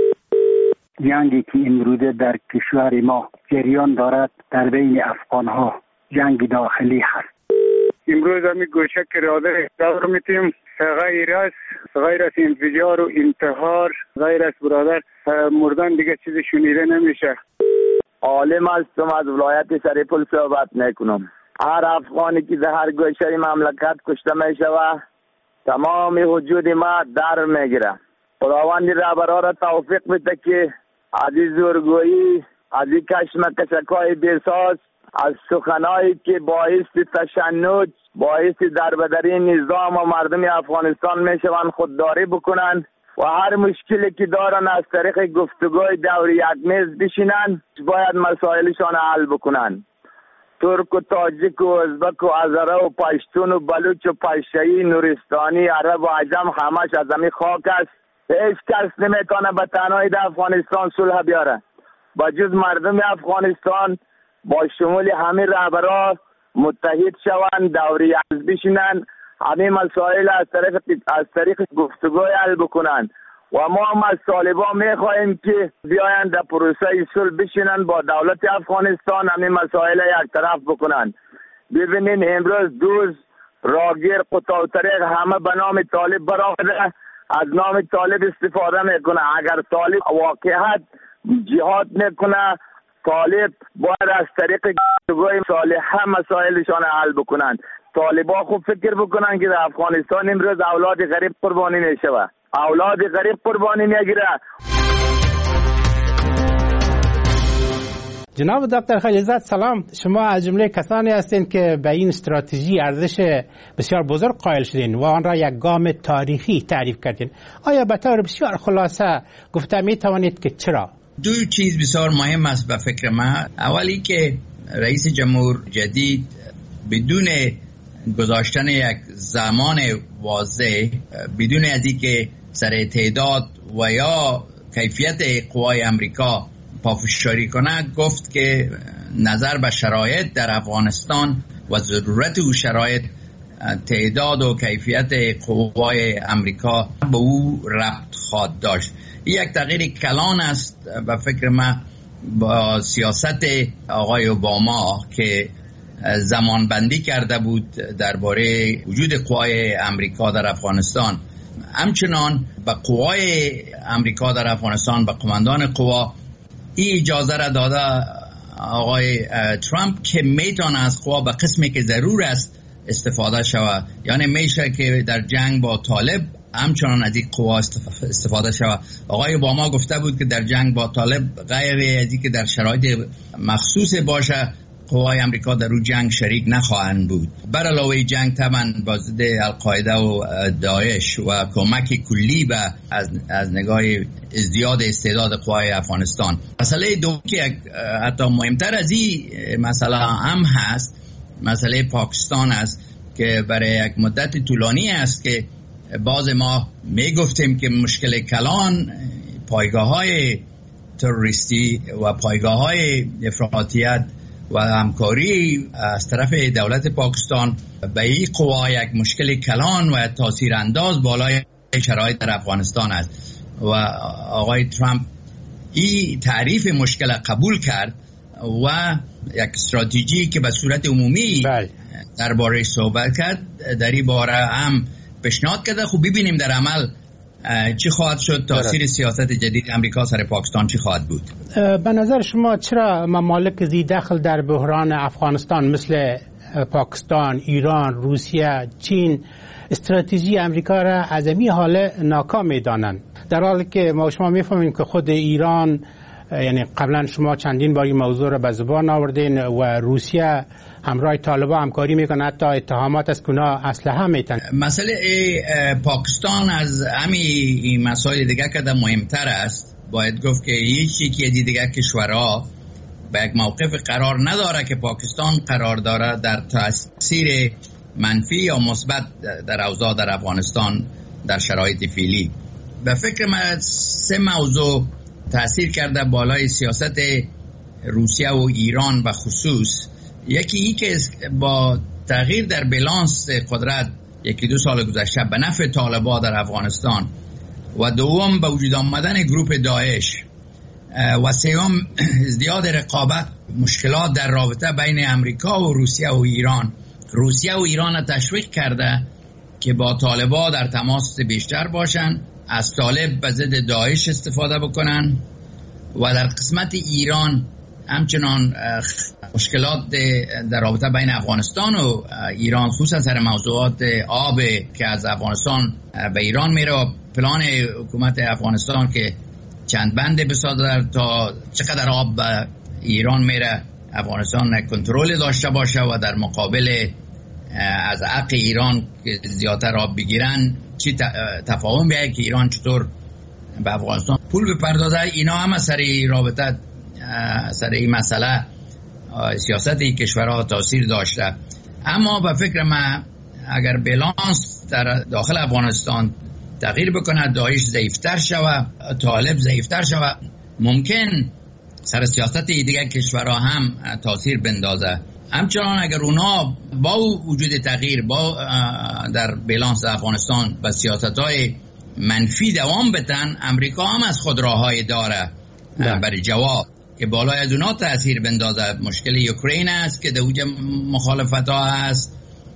جنگی که امروزه در کشور ما جریان دارد در بین افغان ها جنگ داخلی هست. امروز همی گوشه که راده دور میتیم غیر از غیر از انفجار و انتحار، غیر از برادر مردن دیگه چیزی شنیده نمیشه. عالم هستم، از ولایت سرپول صحبت میکنم. هر افغانی که در هر گوشه مملکت کشته میشه و تمام وجود ما در میگیره. خداوند رهبرها را توفیق بده که از این زورگویی، از این کشمکشک‌های بساز، از سخنایی که باعث تشنج، باعث دربدری نظام و مردم افغانستان میشوند خودداری بکنند و هر مشکلی که دارن از طریق گفتگوی دور یکمیز بشینن، باید مسائلشان حل بکنن. ترک و تاجیک و ازبک و هزاره و پشتون و بلوچ و پشتوی، نورستانی، عرب و عجم همش از همین خاک است. هیچ کس نمیتونه به تنهایی در افغانستان صلح بیاره. با جز مردم افغانستان با شمول همین رهبرها متحد شوند، دور یکمیز بشینن، همین مسائل از طریق از طریق گفتگو حل بکنن و ما هم از طالبان میخواهیم که بیاین در پروسه صلح بشینن با دولت افغانستان، همین مسائل یک طرف بکنن. ببینین امروز دوز راگیر قطع طریق همه به نام طالب برآمده، از نام طالب استفاده میکنه. اگر طالب واقعیت جهاد میکنه، طالب باید از طریق گفتگوی صالحه مسائلشان حل بکنن. طالبا خوب فکر بکنن که در افغانستان امروز اولاد غریب قربانی میشوه، اولاد غریب قربانی میگیره. جناب دکتر خلیلزاد سلام. شما از جمله کسانی هستید که به این استراتژی ارزش بسیار بزرگ قائل شدین و آن را یک گام تاریخی تعریف کردین. آیا به طور بسیار خلاصه گفته می توانید که چرا؟ دو چیز بسیار مهم است به فکر من. اولی که رئیس جمهور جدید بدون گذاشتن یک زمان واضح، بدون از اینکه سر تعداد و یا کیفیت قوای امریکا پافشاری کنه، گفت که نظر به شرایط در افغانستان و ضرورت او شرایط، تعداد و کیفیت قوای امریکا به او ربط خواهد داشت. یک تغییر کلان است به فکر من با سیاست آقای اوباما که زمان بندی کرده بود درباره وجود قوای امریکا در افغانستان. همچنان به قوای امریکا در افغانستان، به قماندان قوا این اجازه را داده آقای ترامپ که میتونه از قوا به قسمی که ضرور است استفاده شود. یعنی میشه که در جنگ با طالب همچنان از این قوا استفاده شود. آقای اوباما گفته بود که در جنگ با طالب غیر از این که در شرایط مخصوص باشه قوای امریکا در اون جنگ شریک نخواهند بود. بر علاوه جنگ طبعا با ضد القاعده و داعش و کمک کلی به از, از نگاه ازدیاد استعداد قوای افغانستان. مسئله دوم که حتی مهمتر از این مسئله هم هست، مسئله پاکستان است که برای یک مدت طولانی است که باز ما می گفتیم که مشکل کلان پایگاه های تروریستی و پایگاه های افراطیت و همکاری از طرف دولت پاکستان به این قوا یک مشکل کلان و تاثیر انداز بالای شرایط در افغانستان است و آقای ترامپ این تعریف مشکل قبول کرد و یک استراتژی که به صورت عمومی درباره صحبت کرد در این باره هم پیشنهاد کرده. خوب ببینیم در عمل چی خواهد شد، تاثیر سیاست جدید امریکا سر پاکستان چی خواهد بود. به نظر شما چرا ممالک ذی دخل در بحران افغانستان مثل پاکستان، ایران، روسیه، چین استراتژی امریکا را از این حال ناکام می‌دانند، در حالی که ما شما می‌فهمیم که خود ایران، یعنی قبلا شما چندین بار این موضوع را به زبان آوردین و روسیه همراه طالبان همکاری میکنه، حتی اتهامات از کنه اسلحه میتن. مسئله پاکستان از همین مسائل دیگه که مهمتر است. باید گفت که هیچ یکی دیگه کشورها به یک موقف قرار نداره که پاکستان قرار داره در تاثیر منفی یا مثبت در اوضاع در افغانستان در شرایط فعلی. به فکر من سه موضوع تأثیر کرده بالای سیاست روسیه و ایران و خصوص. یکی ای که با تغییر در بالانس قدرت یکی دو سال گذشته به نفع طالبان در افغانستان و دوم به وجود آمدن گروپ داعش و سوم ازدیاد رقابت، مشکلات در رابطه بین امریکا و روسیه و ایران. روسیه و ایران تشویق کرده که با طالبان در تماس بیشتر باشن، از طالب به ضد داعش استفاده بکنن و در قسمت ایران همچنان مشکلات در رابطه بین افغانستان و ایران، خصوصا سر موضوعات آب که از افغانستان به ایران میره، پلان حکومت افغانستان که چند بنده بسازه تا چقدر آب به ایران میره افغانستان کنترل داشته باشه و در مقابل از حق ایران که زیادتر آب بگیرن چی تفاهم بیاید که ایران چطور به افغانستان پول بپردازه. اینا هم سر رابطه سر این مسئله سیاست این کشورها تاثیر داشته. اما به فکر من اگر بالانس در داخل افغانستان تغییر بکنه، داعش ضعیفتر شوه، طالب ضعیفتر شوه، ممکن سر سیاست دیگر کشورها هم تاثیر بندازه. همچنان اگر اونا با وجود تغییر با در بالانس افغانستان و سیاست‌های منفی دوام بدن، امریکا هم از خود راه‌های داره برای جواب که بالای از اونا تأثیر بندازه. مشکل اوکراین است که دوجه مخالفت ها هست،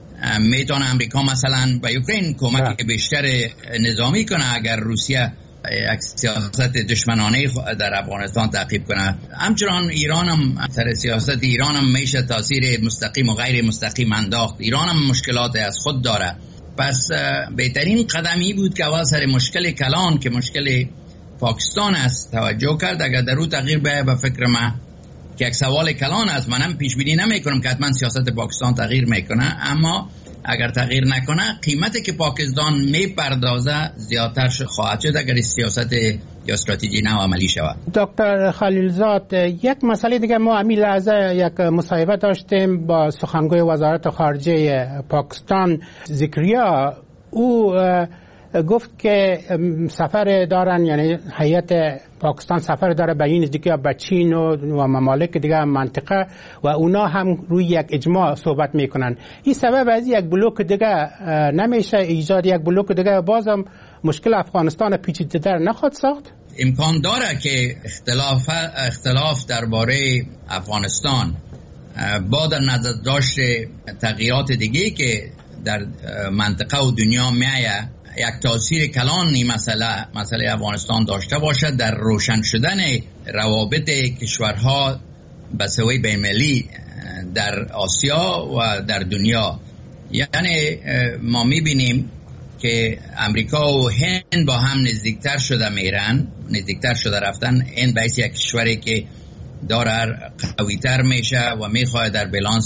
میتونه امریکا مثلا به اوکراین کمک بیشتر نظامی کنه اگر روسیه یک سیاست دشمنانه در افغانستان تعقیب کنه. همچنان ایران هم سر سیاست ایران هم میشه تاثیر مستقیم و غیر مستقیم انداخت. ایران هم مشکلات از خود داره. پس بهترین قدمی بود که اول سر مشکل کلان که مشکل پاکستان است توجه کرد. اگر در او تغییر به به فکر من که یک سوال کلان است، منم پیش بینی نمی کنم که حتما سیاست پاکستان تغییر میکنه، اما اگر تغییر نکنه قیمتی که پاکستان میپردازه زیادتر خواهد شد اگر سیاست یا استراتژی نو عملی شود. دکتر خلیلزاد، یک مسئله دیگه، ما همین لحظه یک مصاحبه داشتیم با سخنگوی وزارت خارجه پاکستان زکریا. او گفت که سفر دارن، یعنی هیئت پاکستان سفر داره به این دیگه به چین و ممالک دیگه منطقه و اونا هم روی یک اجماع صحبت میکنن. این سبب از یک بلوک دیگه نمیشه ایجاد یک بلوک دیگه، بازم مشکل افغانستان پیچیده‌تر نخواهد ساخت؟ امکان داره که اختلاف اختلاف درباره افغانستان با در نظر داشت تغییرات دیگه که در منطقه و دنیا میایه یک تاثیر کلان این مسئله مسئله افغانستان داشته باشد در روشن شدن روابط کشورها به سوی بین‌المللی در آسیا و در دنیا. یعنی ما میبینیم که امریکا و هند با هم نزدیکتر شده میرن، نزدیکتر شده رفتن. هند باعث یک کشوری که داره قویتر میشه و میخواد در بالانس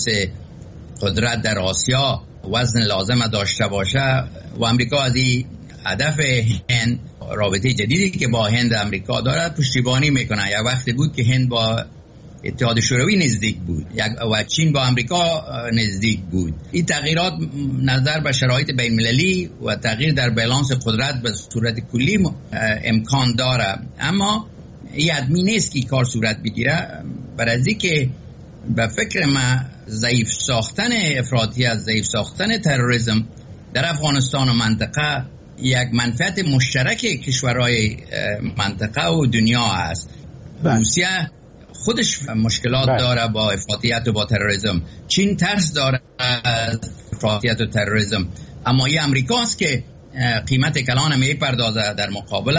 قدرت در آسیا وزن لازم داشته باشه و امریکا از این هدف هند، رابطه جدیدی که با هند امریکا داره پشتیبانی میکنه. یک وقتی بود که هند با اتحاد شوروی نزدیک بود و چین با امریکا نزدیک بود. این تغییرات نظر به شرایط بین المللی و تغییر در بالانس قدرت به صورت کلی امکان داره، اما این حتمی نیست که کار صورت بگیره. برای که به فکر ما ضعیف ساختن افراطیت، ضعیف ساختن تروریسم در افغانستان و منطقه یک منفعت مشترک کشورهای منطقه و دنیا است. روسیه خودش مشکلات بله. داره با افراطیت و با تروریسم. چین ترس داره از افراطیت و تروریسم، اما این امریکاست که قیمت کلان میپردازه در مقابله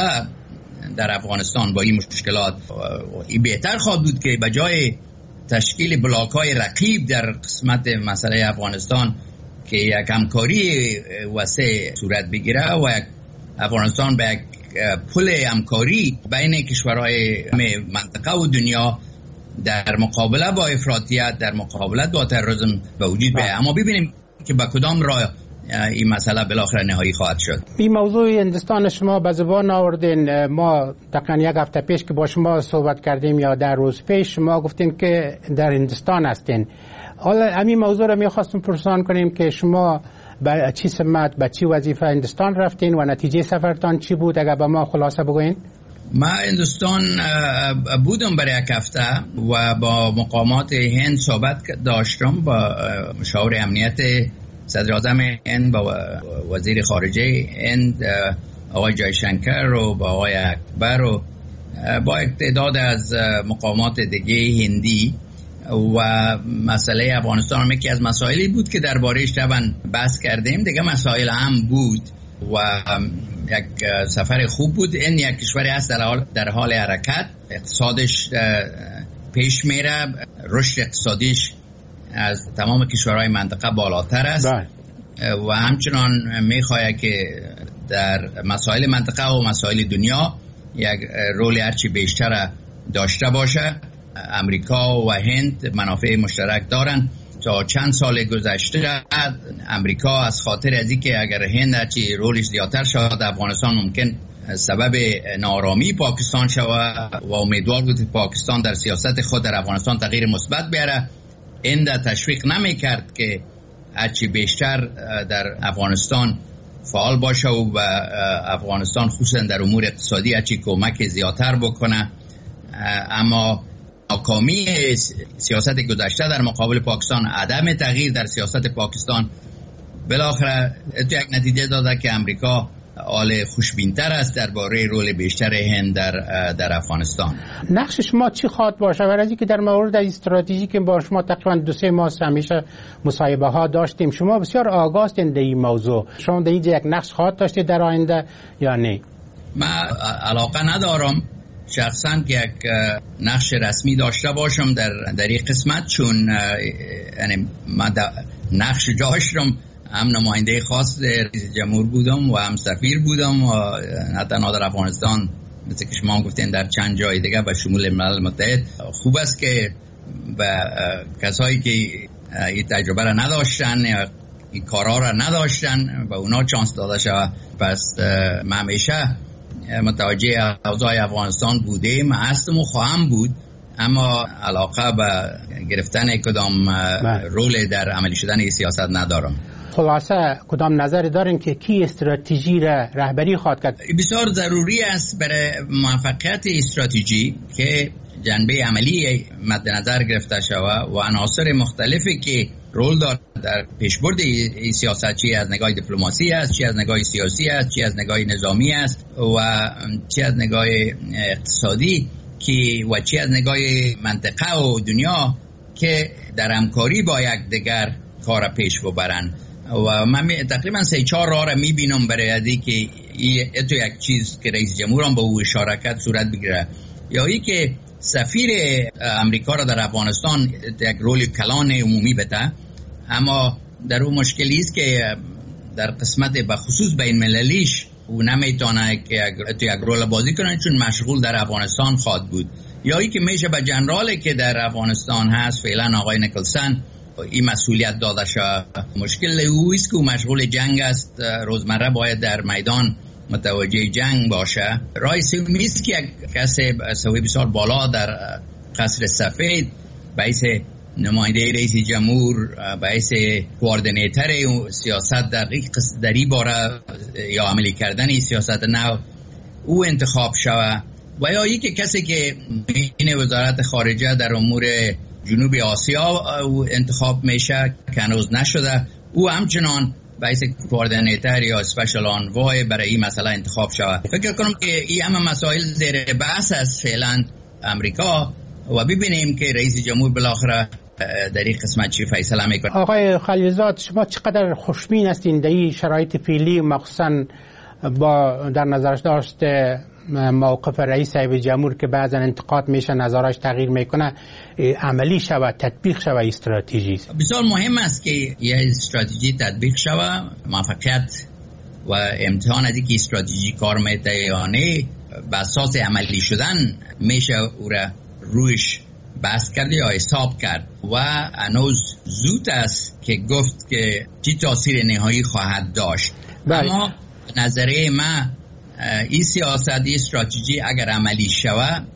در افغانستان با این مشکلات. این بهتر خواهد بود که به جای تشکیل بلاک‌های رقیب در قسمت مسئله افغانستان که یک همکاری وسیع صورت بگیره و یک افغانستان به یک پل همکاری بین کشورهای منطقه و دنیا در مقابله با افراطیت، در مقابله با تروریسم به وجود بیاید. اما ببینیم که با کدام راه این مسئله بالاخره نهایی خواهد شد. این موضوع هندستان شما به زبان آوردین. ما تقریبا یک هفته پیش که با شما صحبت کردیم یا در روز پیش شما گفتین که در هندستان هستین. حالا همین موضوع رو می‌خواستم پرسان کنیم که شما به چی سمت، به چی وظیفه هندستان رفتین و نتیجه سفرتان چی بود؟ اگر با ما خلاصه بگوین. ما هندوستان بودم برای یک هفته و با مقامات هند صحبت داشتم، با مشاور امنیت صدر اعظم هند، با وزیر خارجه هند آقای جای شنکر و با آقای اکبر و با یک تعداد از مقامات دیگه هندی. و مسئله افغانستان یکی از مسائلی بود که درباره‌اش طبعا بحث کردیم. دیگه مسائل هم بود و یک سفر خوب بود. این یک کشوری است در حال در حال حرکت، اقتصادش پیش میره، رشد اقتصادیش از تمام کشورهای منطقه بالاتر است و همچنان میخواهد که در مسائل منطقه و مسائل دنیا یک رول هرچی بیشتر داشته باشه. امریکا و هند منافع مشترک دارن. تا چند سال گذشته امریکا از خاطر از اینکه اگر هند هرچی رولش زیادتر شود افغانستان ممکن سبب نارامی پاکستان شود و امیدوار بود پاکستان در سیاست خود در افغانستان تغییر مثبت بیاره. هند تشویق نمیکرد که هرچی بیشتر در افغانستان فعال باشه و افغانستان خصوصا در امور اقتصادی هرچی کمک زیادتر بکنه. اما ناکامی سیاست گذشته در مقابل پاکستان، عدم تغییر در سیاست پاکستان بالاخره تو یک نتیجه داده که امریکا حال خوشبین‌تر است درباره رول بیشتر هند در در افغانستان. نقش شما چی خواهد باشه؟ برای اینکه در مورد استراتژی که با شما تقریبا دو سه ماه همیشه مصاحبه ها داشتیم، شما بسیار آگاه هستید در این موضوع. شما در اینجا یک نقش خواهد داشتید در آینده یا نه؟ من علاقه ندارم شخصا که یک نقش رسمی داشته باشم در در این قسمت، چون یعنی من نقش داشتم، هم نماینده خاص رئیس جمهور بودم و هم سفیر بودم و نه تنها در افغانستان مثل که شما گفتین در چند جای دیگه به شمول ملل متحد. خوب است که به کسایی که این تجربه را نداشتن یا این کارا را نداشتن به اونا چانس داده شود. پس من همیشه متوجه اوضاع افغانستان بودیم، هستم و خواهم بود، اما علاقه به گرفتن کدام رول در عملی شدن سیاست ندارم. خلاصه کدام نظری دارین که کی استراتژی را رهبری خواهد کرد؟ بسیار ضروری است برای موفقیت استراتژی که جنبه عملی مد نظر گرفته شود و عناصر مختلفی که رول دارد در پیشبرد این سیاست، چی از نگاه دیپلماسی است، چی از نگاه سیاسی است، چی از نگاه نظامی است و چی از نگاه اقتصادی که و چی از نگاه منطقه و دنیا که در همکاری با یکدیگر کار پیش ببرن. و من تقریبا سه چهار راه را میبینم برای ازی که این اتو یک چیز که رئیس جمهور هم به او اشاره کرد صورت بگیره، یا ای که سفیر امریکا را در افغانستان یک رول کلان عمومی بده. اما در اون مشکلی است که در قسمت بخصوص بین مللیش او نمیتونه که یک رول بازی کنه چون مشغول در افغانستان خواهد بود. یا ای که میشه به جنرالی که در افغانستان هست فعلا آقای نیکلسن این مسئولیت داده شد. مشکل او است که او مشغول جنگ است، روزمره باید در میدان متوجه جنگ باشه. رای سومی است که یک کس سوی بسیار بالا در قصر سفید باعث نماینده رئیس جمهور باعث کوردینیتر سیاست در در این باره یا عملی کردن سیاست نو او انتخاب شود. و یا ای که کسی که این وزارت خارجه در امور جنوب آسیا او انتخاب میشه که هنوز نشده، او همچنان باعث کوردینیتر یا اسپیشال آنوای برای این مسئله انتخاب شود. فکر کنم که این همه مسائل زیر بحث است فعلا امریکا و ببینیم که رئیس جمهور بالاخره در این قسمت چی فیصله میکنه. آقای خلیلزاد، شما چقدر خوشبین هستین در این شرایط فعلی، مخصوصا با در نظرش داشت موقف رئیس جمهور که بعضا انتقاد میشه نظرش تغییر میکنه، عملی شود، تطبیق شود استراتژی؟ بسیار مهم است که یه استراتژی تطبیق شود. موفقیت و امتحان از اینکه استراتژی کار میده یا نه به اساس عملی شدن میشه او را رویش بحث کرد یا حساب کرد و هنوز زود است که گفت که چی تاثیر نهایی خواهد داشت. باید. اما نظریه ما این سیاست، این استراتژی اگر عملی شود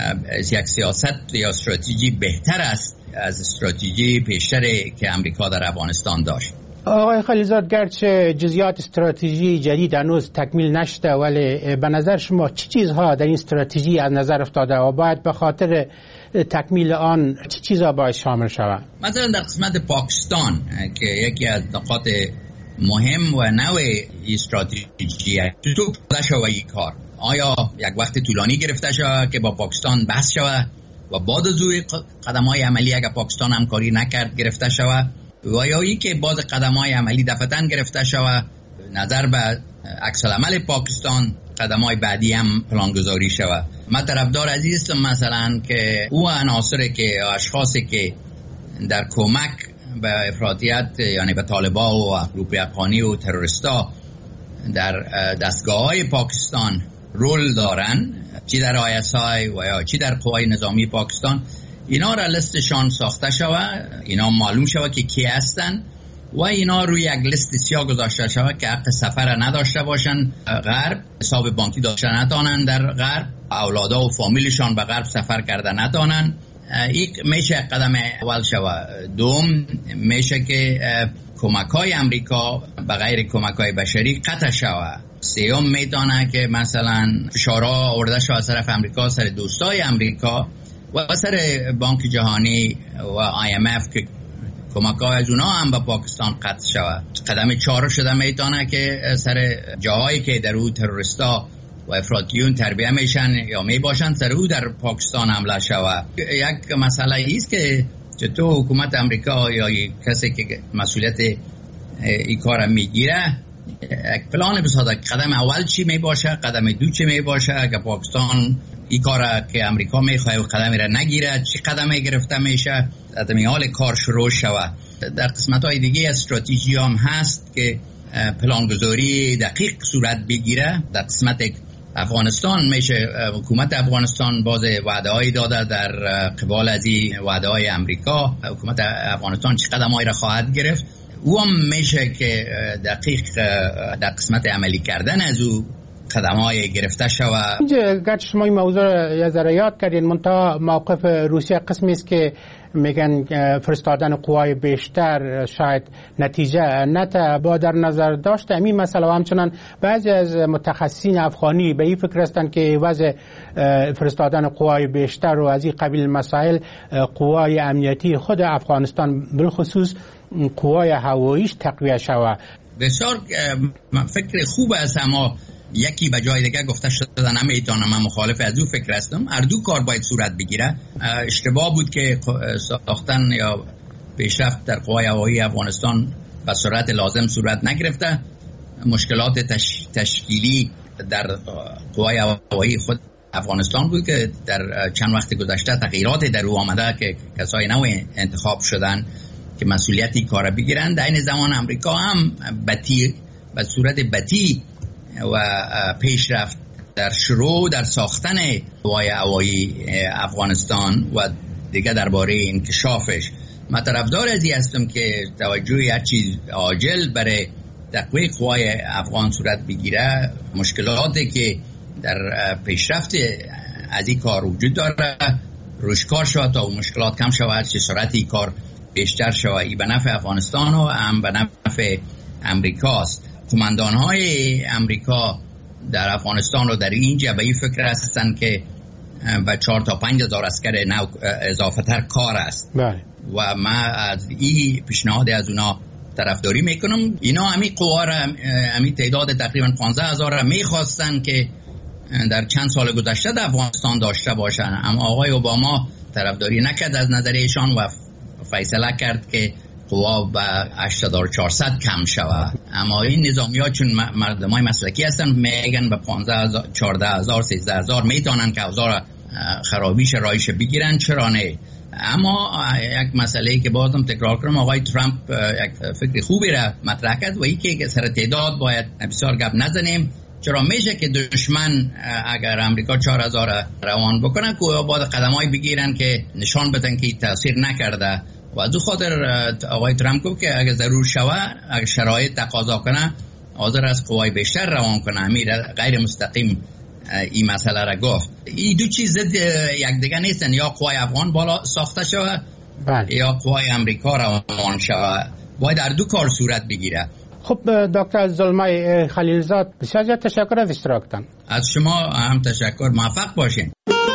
یک سیاست یا استراتژی بهتر است از استراتژی پیشتری که امریکا در افغانستان داشت. آقای خلیلزاد، گرچه جزئیات استراتژی جدید هنوز تکمیل نشده، ولی به نظر شما چه چی چیزها در این استراتژی از نظر افتاده و باید به خاطر تکمیل آن چه چی چیزها باید شامل شود؟ مثلا در قسمت پاکستان که یکی از نقاط مهم و نوع استراتژی تو شده این کار، آیا یک وقت طولانی گرفته شود که با پاکستان بحث شود و بعد از اوی قدم‌های عملی اگر پاکستان همکاری نکرد گرفته شود، و یا ای که بعد قدم‌های عملی دفعتاً گرفته شود نظر به عکس العمل پاکستان قدم‌های بعدی هم پلانگذاری شود. من طرفدار عزیز هستم مثلا که او عناصری که اشخاصی که در کمک به افراطیت یعنی به طالبان و گروه افغانی و تروریستا در دستگاه‌های پاکستان رول دارن، چی در آی اس آی و یا چی در قوای نظامی پاکستان، اینا را لستشان ساخته شود، اینا معلوم شود که کی هستن و اینا روی یک لیست سیاه گذاشته شود که حق سفر نداشته باشن غرب، حساب بانکی داشته نتانن در غرب، اولادا و فامیلشان به غرب سفر کرده نتانن. این میشه قدم اول شود. دوم میشه که کمک‌های امریکا به غیر کمک‌های بشری قطع شود. سوم میتونه که مثلا فشارها آورده شود از طرف امریکا سر دوستای امریکا و سر بانک جهانی و آی ام اف که کمک‌های از اونا هم به پاکستان قطع شود. قدم چهارم شده میتونه که سر جاهایی که در او تروریستا و افراطیون تربیه میشن یا میباشن سر او در پاکستان حمله شود. یک مسئله ایست که چطور حکومت امریکا یا کسی که مسئولیت این کار میگیره یک پلان بسازه. قدم اول چی میباشه، قدم دو چی میباشه اگر پاکستان این کار که امریکا میخواه و قدمی را نگیره چی قدمی گرفته میشه در حال کار شروع شود. در قسمت های دیگه استراتژی هم هست که پلانگذاری دقیق صورت بگیره. در قسمت افغانستان میشه حکومت افغانستان باز وعده هایی داده در قبال از این وعده های امریکا، حکومت افغانستان چه قدم هایی را خواهد گرفت، او هم میشه که دقیق در قسمت عملی کردن از او قدم های گرفته شود. اینجا گرچه شما این موضوع یه ذره یاد کردین، منتها موقف روسیه قسمی است که میگن فرستادن قوای بیشتر شاید نتیجه نته. با در نظر داشت همین مسئله و همچنان بعضی از متخصصین افغانی به این فکر هستند که وضع فرستادن قوای بیشتر و از این قبیل مسائل قوای امنیتی خود افغانستان بالخصوص قوای هواییش تقویه شود. بسیار فکر خوب است، اما یکی به جای دیگه گفته شده نمیتونم. من مخالف از او فکر هستم. هر دو کار باید صورت بگیره. اشتباه بود که ساختن یا پیشرفت در قوای هوایی افغانستان به سرعت لازم صورت نگرفته. مشکلات تش... تشکیلی در قوای هوایی خود افغانستان بود که در چند وقت گذشته تغییرات در او آمده که کسای نو انتخاب شدن که مسئولیتی کار بگیرن. در این زمان امریکا هم بتی به صورت بتی و پیشرفت در شروع در ساختن قوای هوایی افغانستان و دیگه درباره انکشافش. من طرفدار ازی هستم که توجه هر چیز عاجل برای تقویت قوای افغان صورت بگیره. مشکلاتی که در پیشرفت از این کار وجود داره روش کار شود تا مشکلات کم شود، چه سرعت این کار بیشتر شود. این به نفع افغانستان و هم به نفع امریکاست. قماندان های امریکا در افغانستان رو در اینجا به این فکر هستن که به چهار تا پنج هزار اسکر نو اضافه تر کار است. بله. و ما از این پیشنهاد از اونا طرفداری میکنم. اینا همین قوا را، همین تعداد تقریبا پانزده هزار را میخواستن که در چند سال گذشته در افغانستان داشته باشن، اما آقای اوباما طرفداری نکرد از نظر ایشان و فیصله کرد که قوا به هشت هزار و چهارصد کم شود. اما این نظامیات چون مردمای مسلکی هستن میگن به پانزده هزار، چهارده هزار، سیزده هزار میتونن که اوضاع خرابیش رایش بگیرن، چرا نه؟ اما یک مسئله که بازم تکرار کنم، آقای ترامپ یک فکر خوبی را مطرح کرد و این که سر تعداد باید بسیار گپ نزنیم. چرا میشه که دشمن اگر امریکا چهار هزار روان بکنه که باید قدمای بگیرن که نشان بدن که تاثیر نکرده و از خاطر آقای ترامپ گفت که اگر ضرور شود، اگر شرایط تقاضا کنه، حاضر است قوای بیشتر روان کنه. امیر غیر مستقیم این مسئله را گفت. این دو چیز یک دیگه نیستن، یا قوای افغان بالا ساخته شود بله. یا قوای امریکا روان شود. باید در دو کار صورت بگیره. خب دکتر زلمای خلیلزاد بسیار زیاد تشکر از اشتراکتان. از شما هم تشکر. موفق باشین.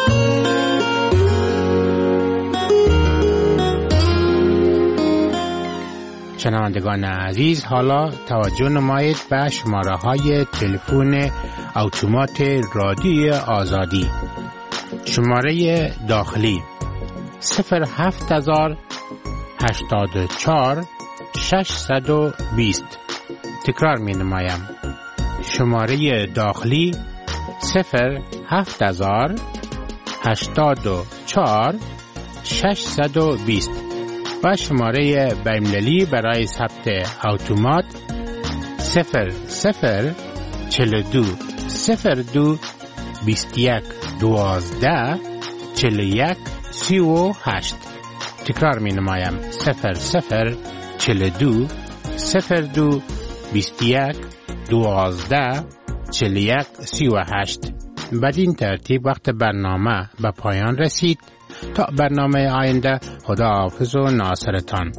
شنوندگان عزیز، حالا توجه نمایید به شماره های تلفن اتومات رادیو آزادی. شماره داخلی صفر هفت هزار هشتاد و چهار ششصد و بیست. تکرار می نمایم. شماره داخلی صفر هفت هزار هشتاد و چهار ششصد و بیست و شماره بین‌المللی برای ثبت اتومات صفر صفر چهل و دو صفر دو بیست و یک دوازده چهل و یک سی و هشت. تکرار می نمایم. صفر صفر چهل و دو صفر دو بیست و یک دوازده چهل و یک سی و هشت. بدین ترتیب وقت برنامه به پایان رسید. تا برنامه آینده، خدا حافظ و ناصرتان.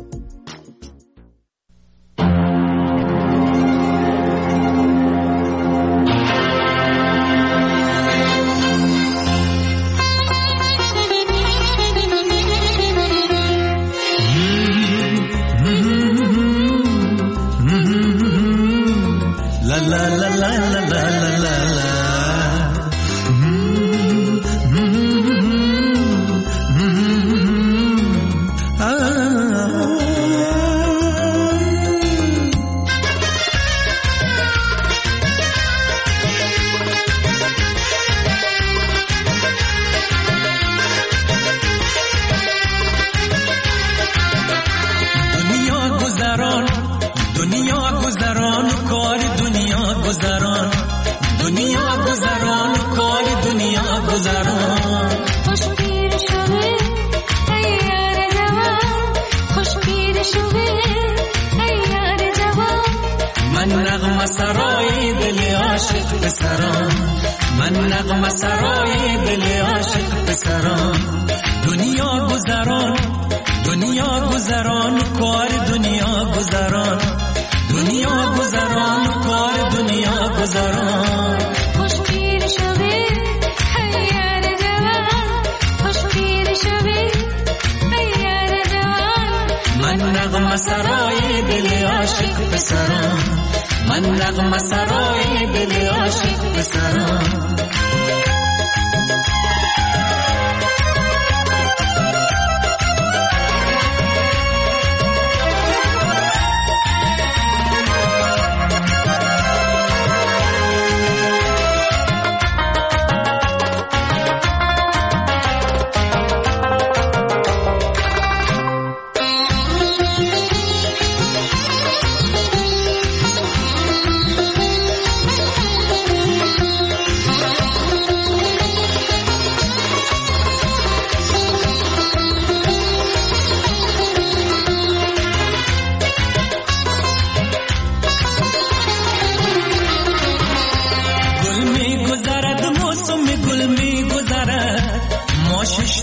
من نغمه سرای دل عاشق بسرم.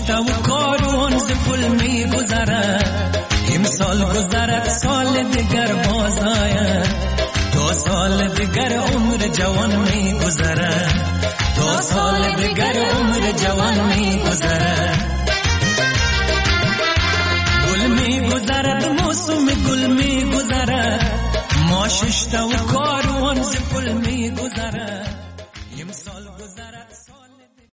شتا و کاروان ز پل می گذرد امسال گذرد سال دیگر باز آید دو سال دیگر عمر جوان می گذرد دو سال دیگر عمر جوان می گذرد گل می گذرد موسم گل می گذرد ما ششتا و کاروان ز پل می